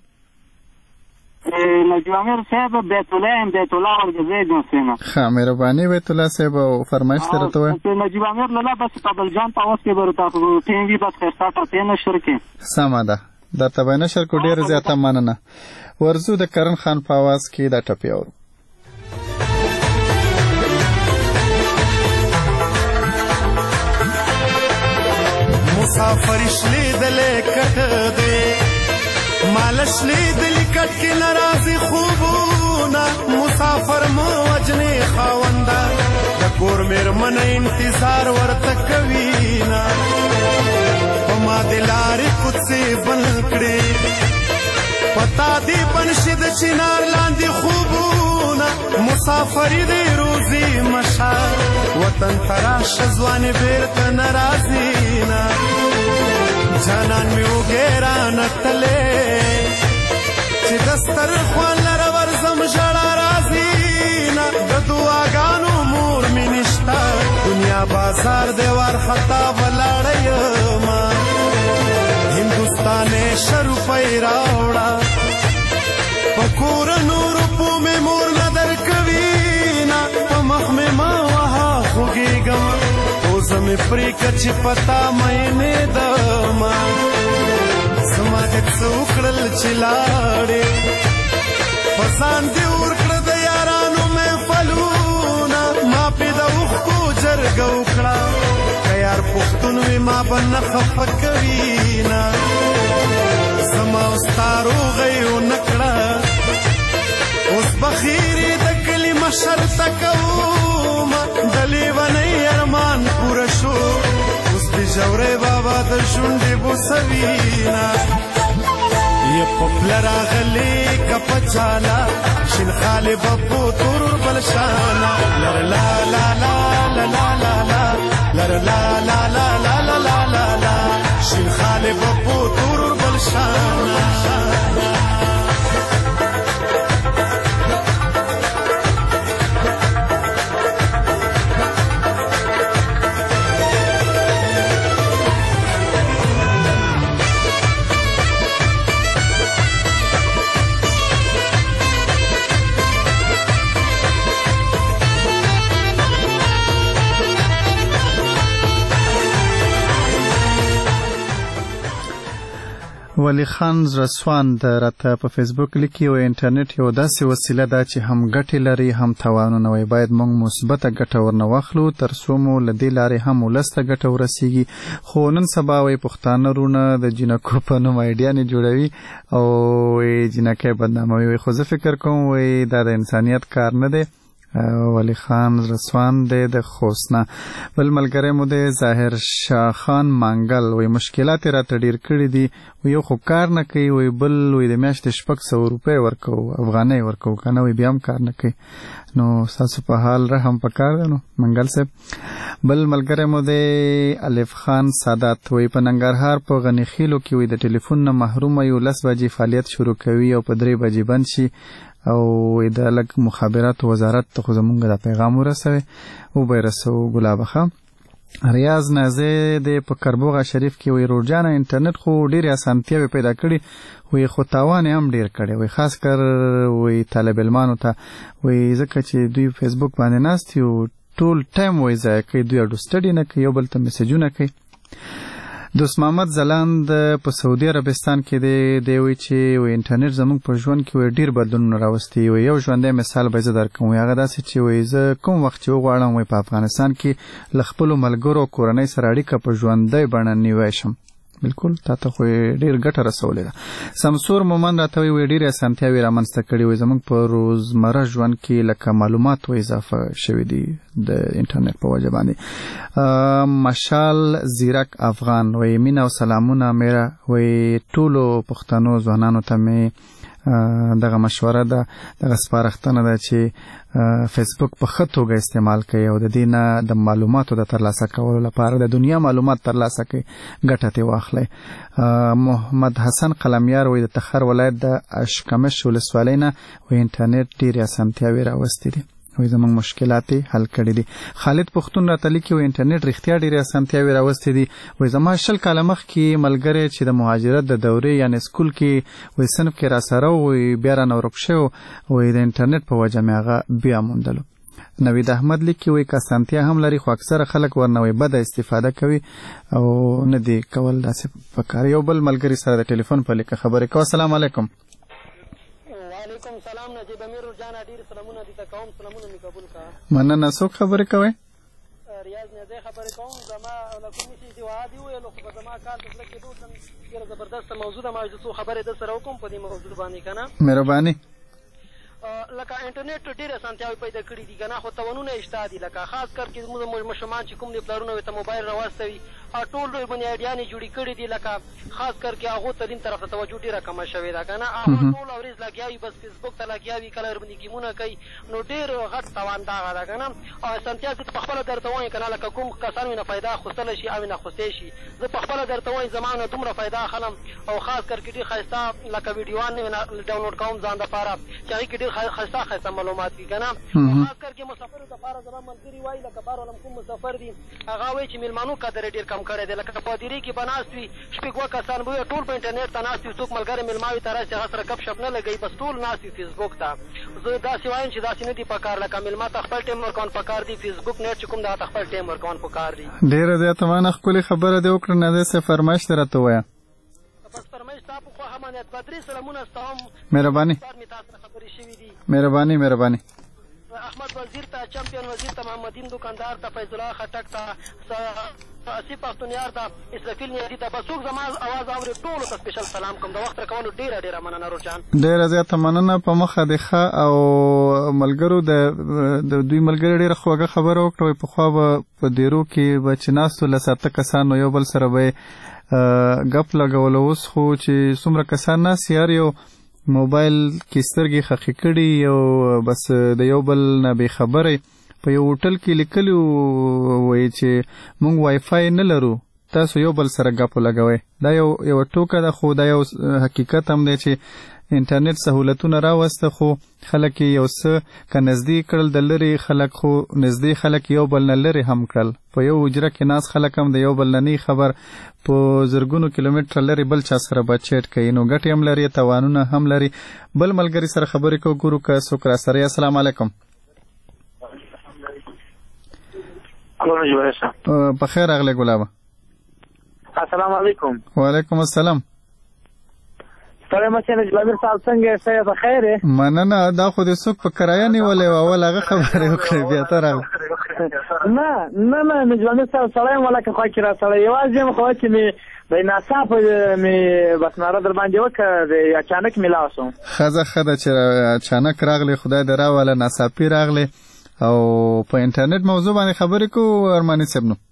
نجیب امیر صاحب بیت الله ورګزی ایجنسۍ نه. ښه مهرباني بیت الله صاحب او فرمایش ترې ته ووایه. نجیب امیر لالا بس قبل جان په اوس کې به ورته ټیم وي بس ښایسته ټپې نشر کې. سمه ده درته به نشر کړو. ډېره زیاته مننه. ورځو د کرن خان په اواز کې دا ټپې اورو. مسافر شلیدلې کټ دی مال شلیدلې کټ کې ناراضي خوبونه مسافر مو وجنې خاونده د کور مېرمن انتظار ورته کوي نه په ما د لارې کوڅې بند کړې پتا دې بنشي د چنار لاندې خوبونه مسافري دې روزي مشه وطن تراشه ځوانې بېرته ناراضي نه جانان مې وګېره نتلې چې دسترخوان لره ورځم ژړا راځي نه د دعاګانو مور مې نشته دنیا بازار دی وارخطا ولاړی همیشه روپۍ راوړه په کورنو روپو مې مور نه درکوي نه په مخ مې ما وها خوږېږم اوزه مې پرېږده چې په تا مینې دمه زما دې څه وکړل چې لاړې په ځان دې ورکړه د یارانو محفلونه ما پې د اوښکو جرګه وکړه که یار پښتون وي ما به نه خفه کوي نه زما او ستا روغۍ ونه کړه اوس به خیرې د کلي مشر ته کومه د لیونۍ ارمان پوره شو اوس دې ژوری بابا د شونډې بوسوینه یه په پله راغلې که په چاله شین خالې به په تور بلشانه لر لا لا لا لا لا لا لا لر لا لا لا لا لا لا لا لا شین خالې به په تور بلشانه ولی خان رسوان راته په فیسبوک لیکي او انټرنیټ یو داسې وسیله ده چې هم ګټې لري هم تاوانونه وي باید موږ مثبته ګټه ورنه واخلو تر څو مو له دې لارې هم ولس ته ګټه ورسیږي خو نن سبا وایي پښتانه وروڼه د جینکو په نوم ایډیانې جوړوي او جینکۍ بدناموي وایي خو زه فکر کوم وایي دا د انسانیت کار نه دی ولی خان رسوان دی د خوست نه بل ملګری مو دی ظاهر شاه خان مانګل وایي مشکلات یې راته ډېر کړي دي یو خو کار نه کوي وایي بل وایي د میاشتې 600 روپۍ ورکوو افغانۍ ورکوو که نه وایي بیا هم کار نه کوي نو ستاسو په حال رحم پکار دی نو منګل صاحب بل ملګری مو دی الف خان سادات وایي په ننګرهار په غني خیلو کې وایي د ټلیفون نه محرومه یو 10 بجې فعالیت شروع کوي او په 3 بجې بند شي او د لږ مخابراتو وزارت ته خو زمونږ دا پیغام ورسوي او به یې رسوو ګلابه ښه ریاض نازی د په کربوغه شریف کې وایي روډجانه انټرنیټ خو ډېرې اسانتیاوې پیدا کړي وایي خو تاوان یې هم ډېر کړی وایي خاص کر وایي طالب علمانو ته وایي ځکه چې دوی فیسبوک باندې ناست دي او ټول ټایم وایي ضایع کوي دوی اډو سټډي نه کوي یو بل ته میسجونه کوي دوست محمد زلاند په سعودي عربستان کې دی وایي چې وایي انټرنیټ زموږ په ژوند کې وایي ډېر بدلونونه راوستي وایي یو ژوندی مثال به زه درکوم وایي هغه داسې چې وایي زه کوم وخت چې وغواړم وایي په افغانستان کې له خپلو ملګرو او کورنۍ سره اړیکه په ژوندی بڼه نیوی شم بالکل تا ته خو ډېر ګټه رسولې ده سمسور مومن راته وایي ډېرې اسانتیاوې رامنځته کړي وایي زموږ په روزمره ژوند کې لکه معلومات اضافه شوي دي د انټرنیټ په وجه باندې مشال زیرک افغان وایي مینه او سلامونه میره وایي ټولو پښتنو ځوانانو ته مې دغه مشوره ده دغه سپارښتنه ده چې فیسبوک په ښه توګه استعمال کوي او د دې نه د معلوماتو د ترلاسه کولو لپاره د دنیا معلومات ترلاسه کوي ګټه ترې واخلئ محمد حسن قلمیار وایي د تخار ولایت د اشکمش ولسوالۍ نه وایي انټرنیټ ډېرې اسانتیاوې راوستې دي وایي زموږ مشکلات یې حل کړي دي خالد پښتون راته لیکي وایي انټرنیټ رښتیا ډېرې اسانتیاوې راوستې دي وایي زما 20 کاله مخکې ملګری چې د مهاجرت د دورې یعنې سکول کې وایي صنف کې راسره وایي بیا رانه ورک شوی وایي د انټرنیټ په وجه مې هغه بیا موندلو نوید احمد لیکي وایي که اسانتیا هم لري خو اکثره خلک ورنه وایي بده استفاده کوي او نه دي کول داسې پکار یو بل ملګري سره د ټلیفون په لیکه خبرې کوه السلام علیکم وعلیکم سلام نجیب امیر جانا ډیر سلامونه دي کوم سلامونه می قبول کا مننه څوک خبرې کوي ریاض نه زه خبرې کوم زما لکه مشي دی وادي ویل خو زما کار د لکه دوه ډیر زبردست موضوع ده ما چې خبرې د سره وکم په دې موضوع باندې کنه مهرباني لکه انټرنیټ ډېر اسانتیاوې پیدا کړي دي کنه خو تاوانونه یې شته دي لکه خاص کر کې زموږ ماشومان چې کوم دي پلارونه ورته موبایل راواستوي ټول باندې ایډیانې جوړې کړي دي لکه خاص کر کې هغو تعلیم طرف ته توجه ډېره کمه شوې ده که نه هغه ټول ورځ لګیا وي بس فیسبوک ته لګیا وي کله ورباندې ګیمونه کوي نو ډېر غټ تاوان دغه ده که نه او اسانتیا زه پخپله درته وایم که نه لکه کوم کسان وي نه فایده اخیستلی شي او یې نه اخیستی شي زه پخپله درته وایم زما نه دومره فایده اخلم او خاص کر کې ډېر ښایسته لکه ویډیوان ډاونلوډ کوم ځان دپاره چې هغې کې ډېر ښایسته معلومات وي که نه خاص کر کې مسافرو دپاره زما ملګري وایي لکه بار ولم کوم مسافر دي هغه وایي چې مېلمانو قدر یې ډېر کم تمام کړی دی لکه په دیرې کې به ناست وي شپږ اووه کسان به وي ټول په انټرنیټ ته ناست وي څوک ملګری میلماوي ته راسي هغه سره گپ شپ نه لګوي بس ټول ناست وي فیسبوک ته زه داسې وایم چې داسې نه دي پکار لکه میلمه ته خپل ټایم ورکول پکار دي فیسبوک نیټ چې کوم د ته خپل ټایم ورکول پکار دي ډېره زیاته مننه ښکلې خبره دې وکړه نادر صاحب فرمایش دې راته ووایه بس فرمایش ستا په خوا امانت بدري سلامونه ستا هم مهرباني مهرباني احمد وزیر ته چمپیون وزیر ته محمدین دکاندار ته فیض الله خټک ته اسی پښتونیار ته اسرافیل نیادي ته به څوک زما اواز اوري ټولو ته سپیشل سلام کوم د وخت راکولو ډېره مننه روجان ډېره زیاته مننه په مخه د ښه او ملګرو د دوی ملګري ډېره خوږه خبره وکړه پخوا به په دیرو کې به چې ناستو له ساته کسانو یو بل سره به ګپ لګول اوس خو چې څومره کسان ناست یار یو موبایل کې سترګې خښې کړي او بس د یو بل نه بې خبرې په یو هوټل کې لیکلي وایي چې موږ وای فای نه لرو تاسو یو بل سره ګپ ولګوئ دا یوه ټوکه ده خو دا یو حقیقت هم دی چې انټرنیټ سهولتونه راوسته خو خلک یو څه که نږدې کړل د لرې خلک خو نږدې خلک یو بل نه لرې هم کړل په یو حجره کې ناست خلک هم د یو بل نه نه خبر په زرګونو کیلومتره لرې بل چا سره به چیټ کوي نو ګټې هم لري تاوانونه هم لري بل ملګري سره خبرې کوو ګورو که څوک راسره السلام علیکم بخیر راغلی ګلابه السلام علیکم وعلیکم السلام سلام علیکم جابر صاحب څنګه یې بخیر مننه دا خو دې څوک په کرایه نیولې و اول هغه خبرې وکړې بیا ته راغله نه جابر صاحب سلام علیکم خو کې را سره یوازې خو چې می د ناڅاپه می بس ناره در باندې وکړه اچانک ملاوسم خزه چې اچانک راغلی خدای دې راوله ناڅاپي راغلی او په انټرنیټ موضوع باندې خبرې کوو ارماني صاحب نو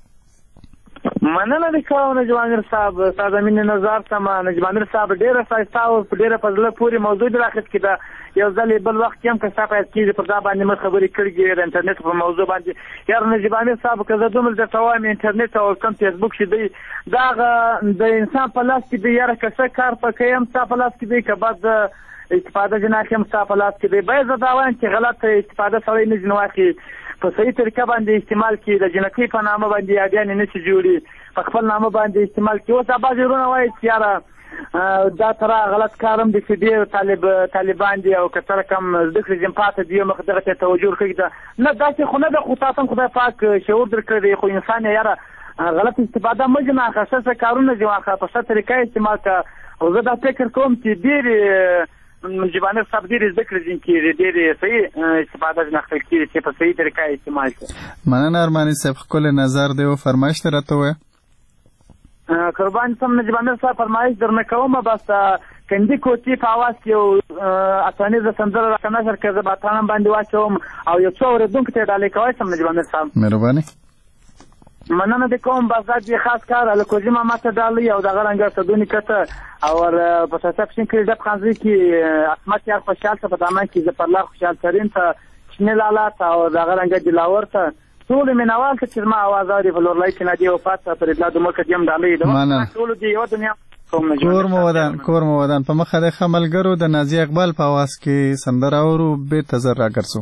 مننه دې کوم نجوانیر صاحب ساده مینه نظر سم نجوانیر صاحب ډیره ښایسته او ډیره په زړه پورې موضوع دی راخت کړه یو ځل بل وخت هم که صاحب کېږي پر دا باندې مې خبرې کړې د انټرنیټ په موضوع باندې یار نجوانیر صاحب که زه دومره درته وایم انټرنیټ او کم فیسبوک چې دی دا د انسان په لاس کې دی یاره که څه کار پکې هم ستا په لاس کې دی که بد استفاده جناکې هم ستا په لاس کې دی باید زه دا وایم چې غلط استفاده سړی نه ځینې واخلي په صحیح طریقه باندې استعمال کړي د جنکۍ په نامه باندې یاګانې نه شي جوړي په خپل نامه باندې استعمال کړي اوس دا بعضې وروڼه وایي چې یاره دا ترا غلط کار هم دی چې ډېر طالبان دي او که څه رقم زده کړې ځین پاته دي مخ دغه ته توجه ورکوي نه داسې خو نه ده خو تاسو هم خدای پاک شعور درکړی دی خو انسان یې یاره غلط استفاده مه ځینې اخله ښه کارونه ځینې اخله په ښه طریقه استعمال کړه او زه دا فکر کوم چې ډېرې جبانر صاحب ډېرې زده کړې ځین کېږي ډېرې صحیح استفاده ځین اخیستل کېږي چې په صحیح طریقه استعمال کړي مننه ارماني صاحب ښکلی نظر دی او فرمایش دې راته ووایه قربان سم جبانر صاحب فرمایش درنه کومه بس کندي کوټي په اواز کې یو اتانیزه سندره راته نشر کړه زه به اتانم باندې واچوم او یو څو اورېدونکو ته یې ډالۍ کوی سم جبانر صاحب مهرباني مننه دې کوم بس دا دې خاص کار الکوزي ماما ته ډالۍ او دغه رنګه صدونی کته او په ساتپشن کې د خانزي کې اسمت یار خوشحال ته په دامن کې زپرلا خوشحال ترين ته شنه لالا ته او دغه رنګه دلاور ته ټول مینوال ته چې ما आवाज اوري په لور لای کې نادي وفات پر اطلاع د ملک دیم ډالۍ د ټول دی یو دنیا کور مو ودان په مخه د خملګرو د نازي اقبال په आवाज کې سندره اورو به تزر راګرسو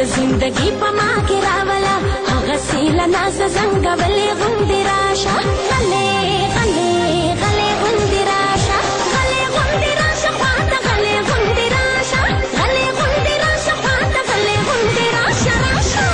زندگی په ما کې راولا هغه سیله ناز زنګ ولې غوندې راشه غلې غلې غلې غوندې راشه غلې غوندې راشه خواته غلې غوندې راشه غلې غوندې راشه خواته غلې غوندې راشه راشه.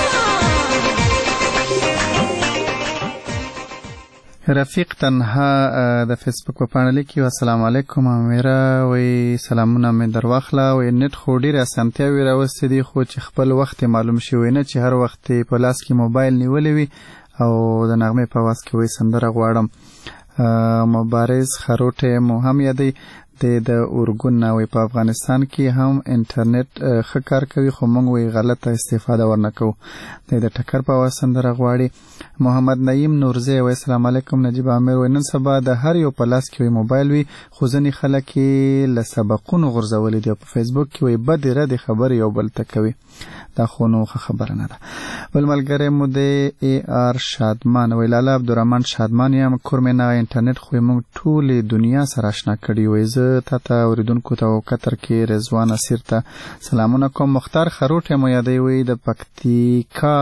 رفیق تنها د فیسبوک په پاڼه لیکي السلام علیکم امیره وی سلامونه مې در واخله وی نت خو ډېرې اسانتیاوې راوستې دي خو چې خپل وخت معلوم شوی نه چې هر وخت په لاس کې موبایل نیولې وي او د نغمې په आवाज کې وی سندره غواړم. مبارز خروټه مو هم یادی د اورګون نوې په افغانستان کې هم انټرنیټ ښه کار کوي خو موږ وی غلطه استفاده ورنکو د ټکر په आवाज سندره غواړي. محمد نعیم نورزی وی السلام علیکم نجیب عامر وی نن سبا د هر یو په لاس کې وی موبایل وی خو ځینې خلک له سبقونو غورځولي دي په فیسبوک کې وی بد رد خبرې یو بل ته کوي دا خو نو خبره نه ده. بل ملګری مو د ای آر شادمان وی لاله عبدالرحمن شادمان یم کورمنه انټرنیټ خو موږ ټولې دنیا سره آشنا کړي وی زه تاسو اوریدونکو ته قطر کې رضوان اسیر ته سلامونه کوم. مختار خروټه مو یادوي وی د پکتیکا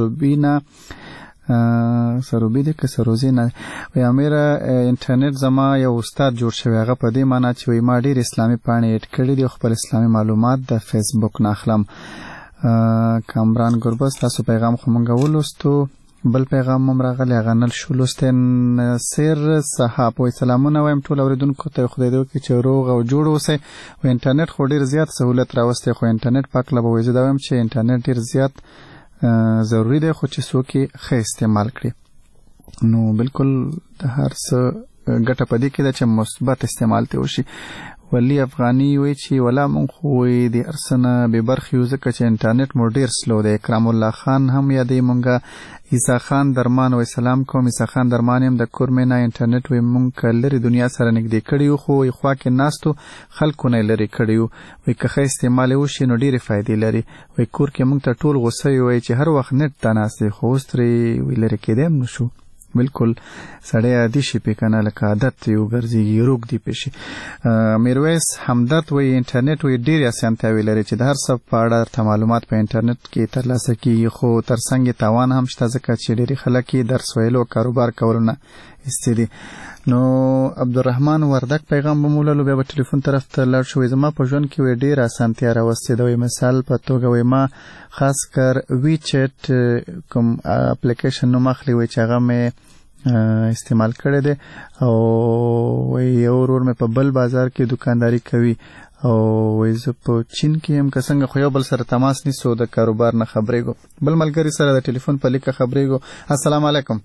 سروبی د کسروزی نه وی امیره انټرنیټ زما یو استاد جوړ شوی هغه په دې معنی چې وی ما ډیر اسلامي پاڼې اډ کړې دي خپل اسلامي معلومات د فیسبوک نه اخلم. کامران ګربز تاسو پیغام خو مونږ ولوستو بل پیغام هم راغلی غنل شولستن سیر صحاب وی سلامونه وایم ټول اوریدونکو ته خدای دې وکړي چې روغ او جوړ اوسئ. و انټرنیټ خو ډیر زیات سہولت راوستي خو انټرنیټ پاک لبه وې زه دا وایم چې انټرنیټ ډیر زیات ضروری دی خو چې څوک یې ښه استعمال کړي نو بالکل د هر څه ګټه پدې کې ده چې مثبت استعمال ته وشي. ولی افغانی وی چې ولا مونږ خو د ارسنه به برخې ځکه چې انټرنیټ مو ډیر سلو دی. اکرام الله خان هم یادې مونږه عیسی خان درمان وی سلام کوم. عیسی خان درمان هم د کورمنه انټرنیټ وی مونږ لري دنیا سره نږدې کړیو خو خو کې ناستو خلکو نه لري کړیو وی که ښه استعمال وشي نو ډیره فائدې لري. وی کور کې مونږ ته ټول غوسه وي چې هر وخت نت تناسي خو ستري وی لري کېدم نشو بالکل سړی عادي شي په کنه لکه عادت یو ګرځي روغ دی پېشي. میرویس همدرد وی انټرنیټ وی ډیر اسانتیاوي لري چې د هر څه په اړه معلومات په انټرنیټ کې ترلاسه کیږي خو ترڅنګ تاوان هم شته ځکه چې ډیر خلک درس ویلو کاروبار کولونه استدي. نو عبدالرحمن وردک پیغام بموللو بیا په ټلیفون طرف ته لاړ شو زما په ژوند کې وی ډیر اسانتیا راوستي دوی مثال په توګه وی ما خاص کر وی چټ کوم اپلیکیشن نو مخلي وی چې هغه مې استعمال کړی دی او یو ورور مې په بل بازار کې دکانداری کوي او زه په چین کې هم څنګه خو یو بل سره تماس نیسو د کاروبار نه خبرېږو. بل ملګری سره د ټلیفون په لیکه خبرېږو. السلام علیکم.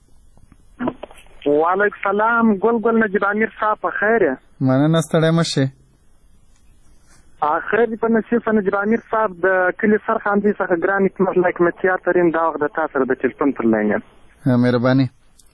وعلیکم السلام. ګل نجیب امیر صاحب په خیر مننه ستړی مشه. اخر په نصیب نجیب امیر صاحب د کلی سرخاندي څخه ګران حکمت لایک متیا ترين دا وخت د تاسو سره د ټلیفون پر لاین مهرباني.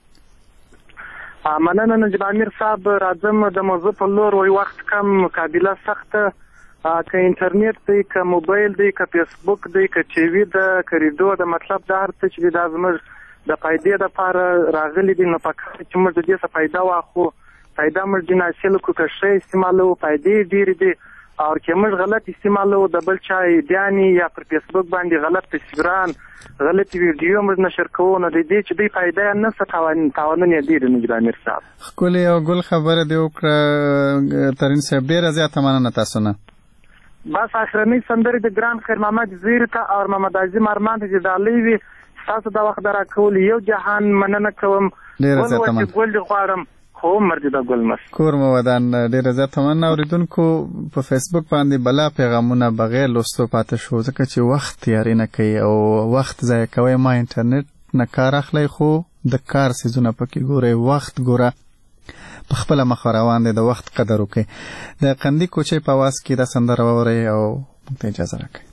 مننه نجیب امیر صاحب راځم د موضوع په لور وي وخت کم مقابله سخته که انټرنیټ دی که موبایل دی که فیسبوک دی که ټي وي د کریدو د مطلب د هر څه چې د زموږ د فائدې لپاره راغلي دي نو پکې چې موږ د دې څخه فائدہ واخلو فائدہ موږ د ناشې کو کښې استعمالو فائدې ډېرې دي او چې موږ غلط استعمالو د بل چا بیانې یا پر فیسبوک باندې غلط تصویران غلط ویډیو موږ نشر کوو نو د دې چې دوی فائدہ نه څه تاوانونه دي د نجیب امیر صاحب. ښکلې او ګل خبره دی وکړه ترين صاحب ډېره زیاته مننه تاسو نه. بس اخرنۍ سندرې د ګران خیر محمد زیر ته او محمد عظیم ارمان ته چې ډالۍ وي تاسو دا وخت را کول یو جهان مننه کوم. ډېره زیاته مننه. ګل غواړم خو مرګ د ګل مس کور مو ودان. ډېره زیاته مننه. اوریدونکو په فیسبوک باندې بلا پیغامونه بغیر لوستو پاتې شو ځکه چې وخت تیاری نه کوي او وخت ضایع کوي. ما انټرنیټ نه کار اخلي خو د کار سيزونه پکې ګوره وخت ګوره په خپل مخ روان دي د وخت قدر وکړي. د قندی کوچې په واس کې د سندره ووري او ته اجازه راکړئ.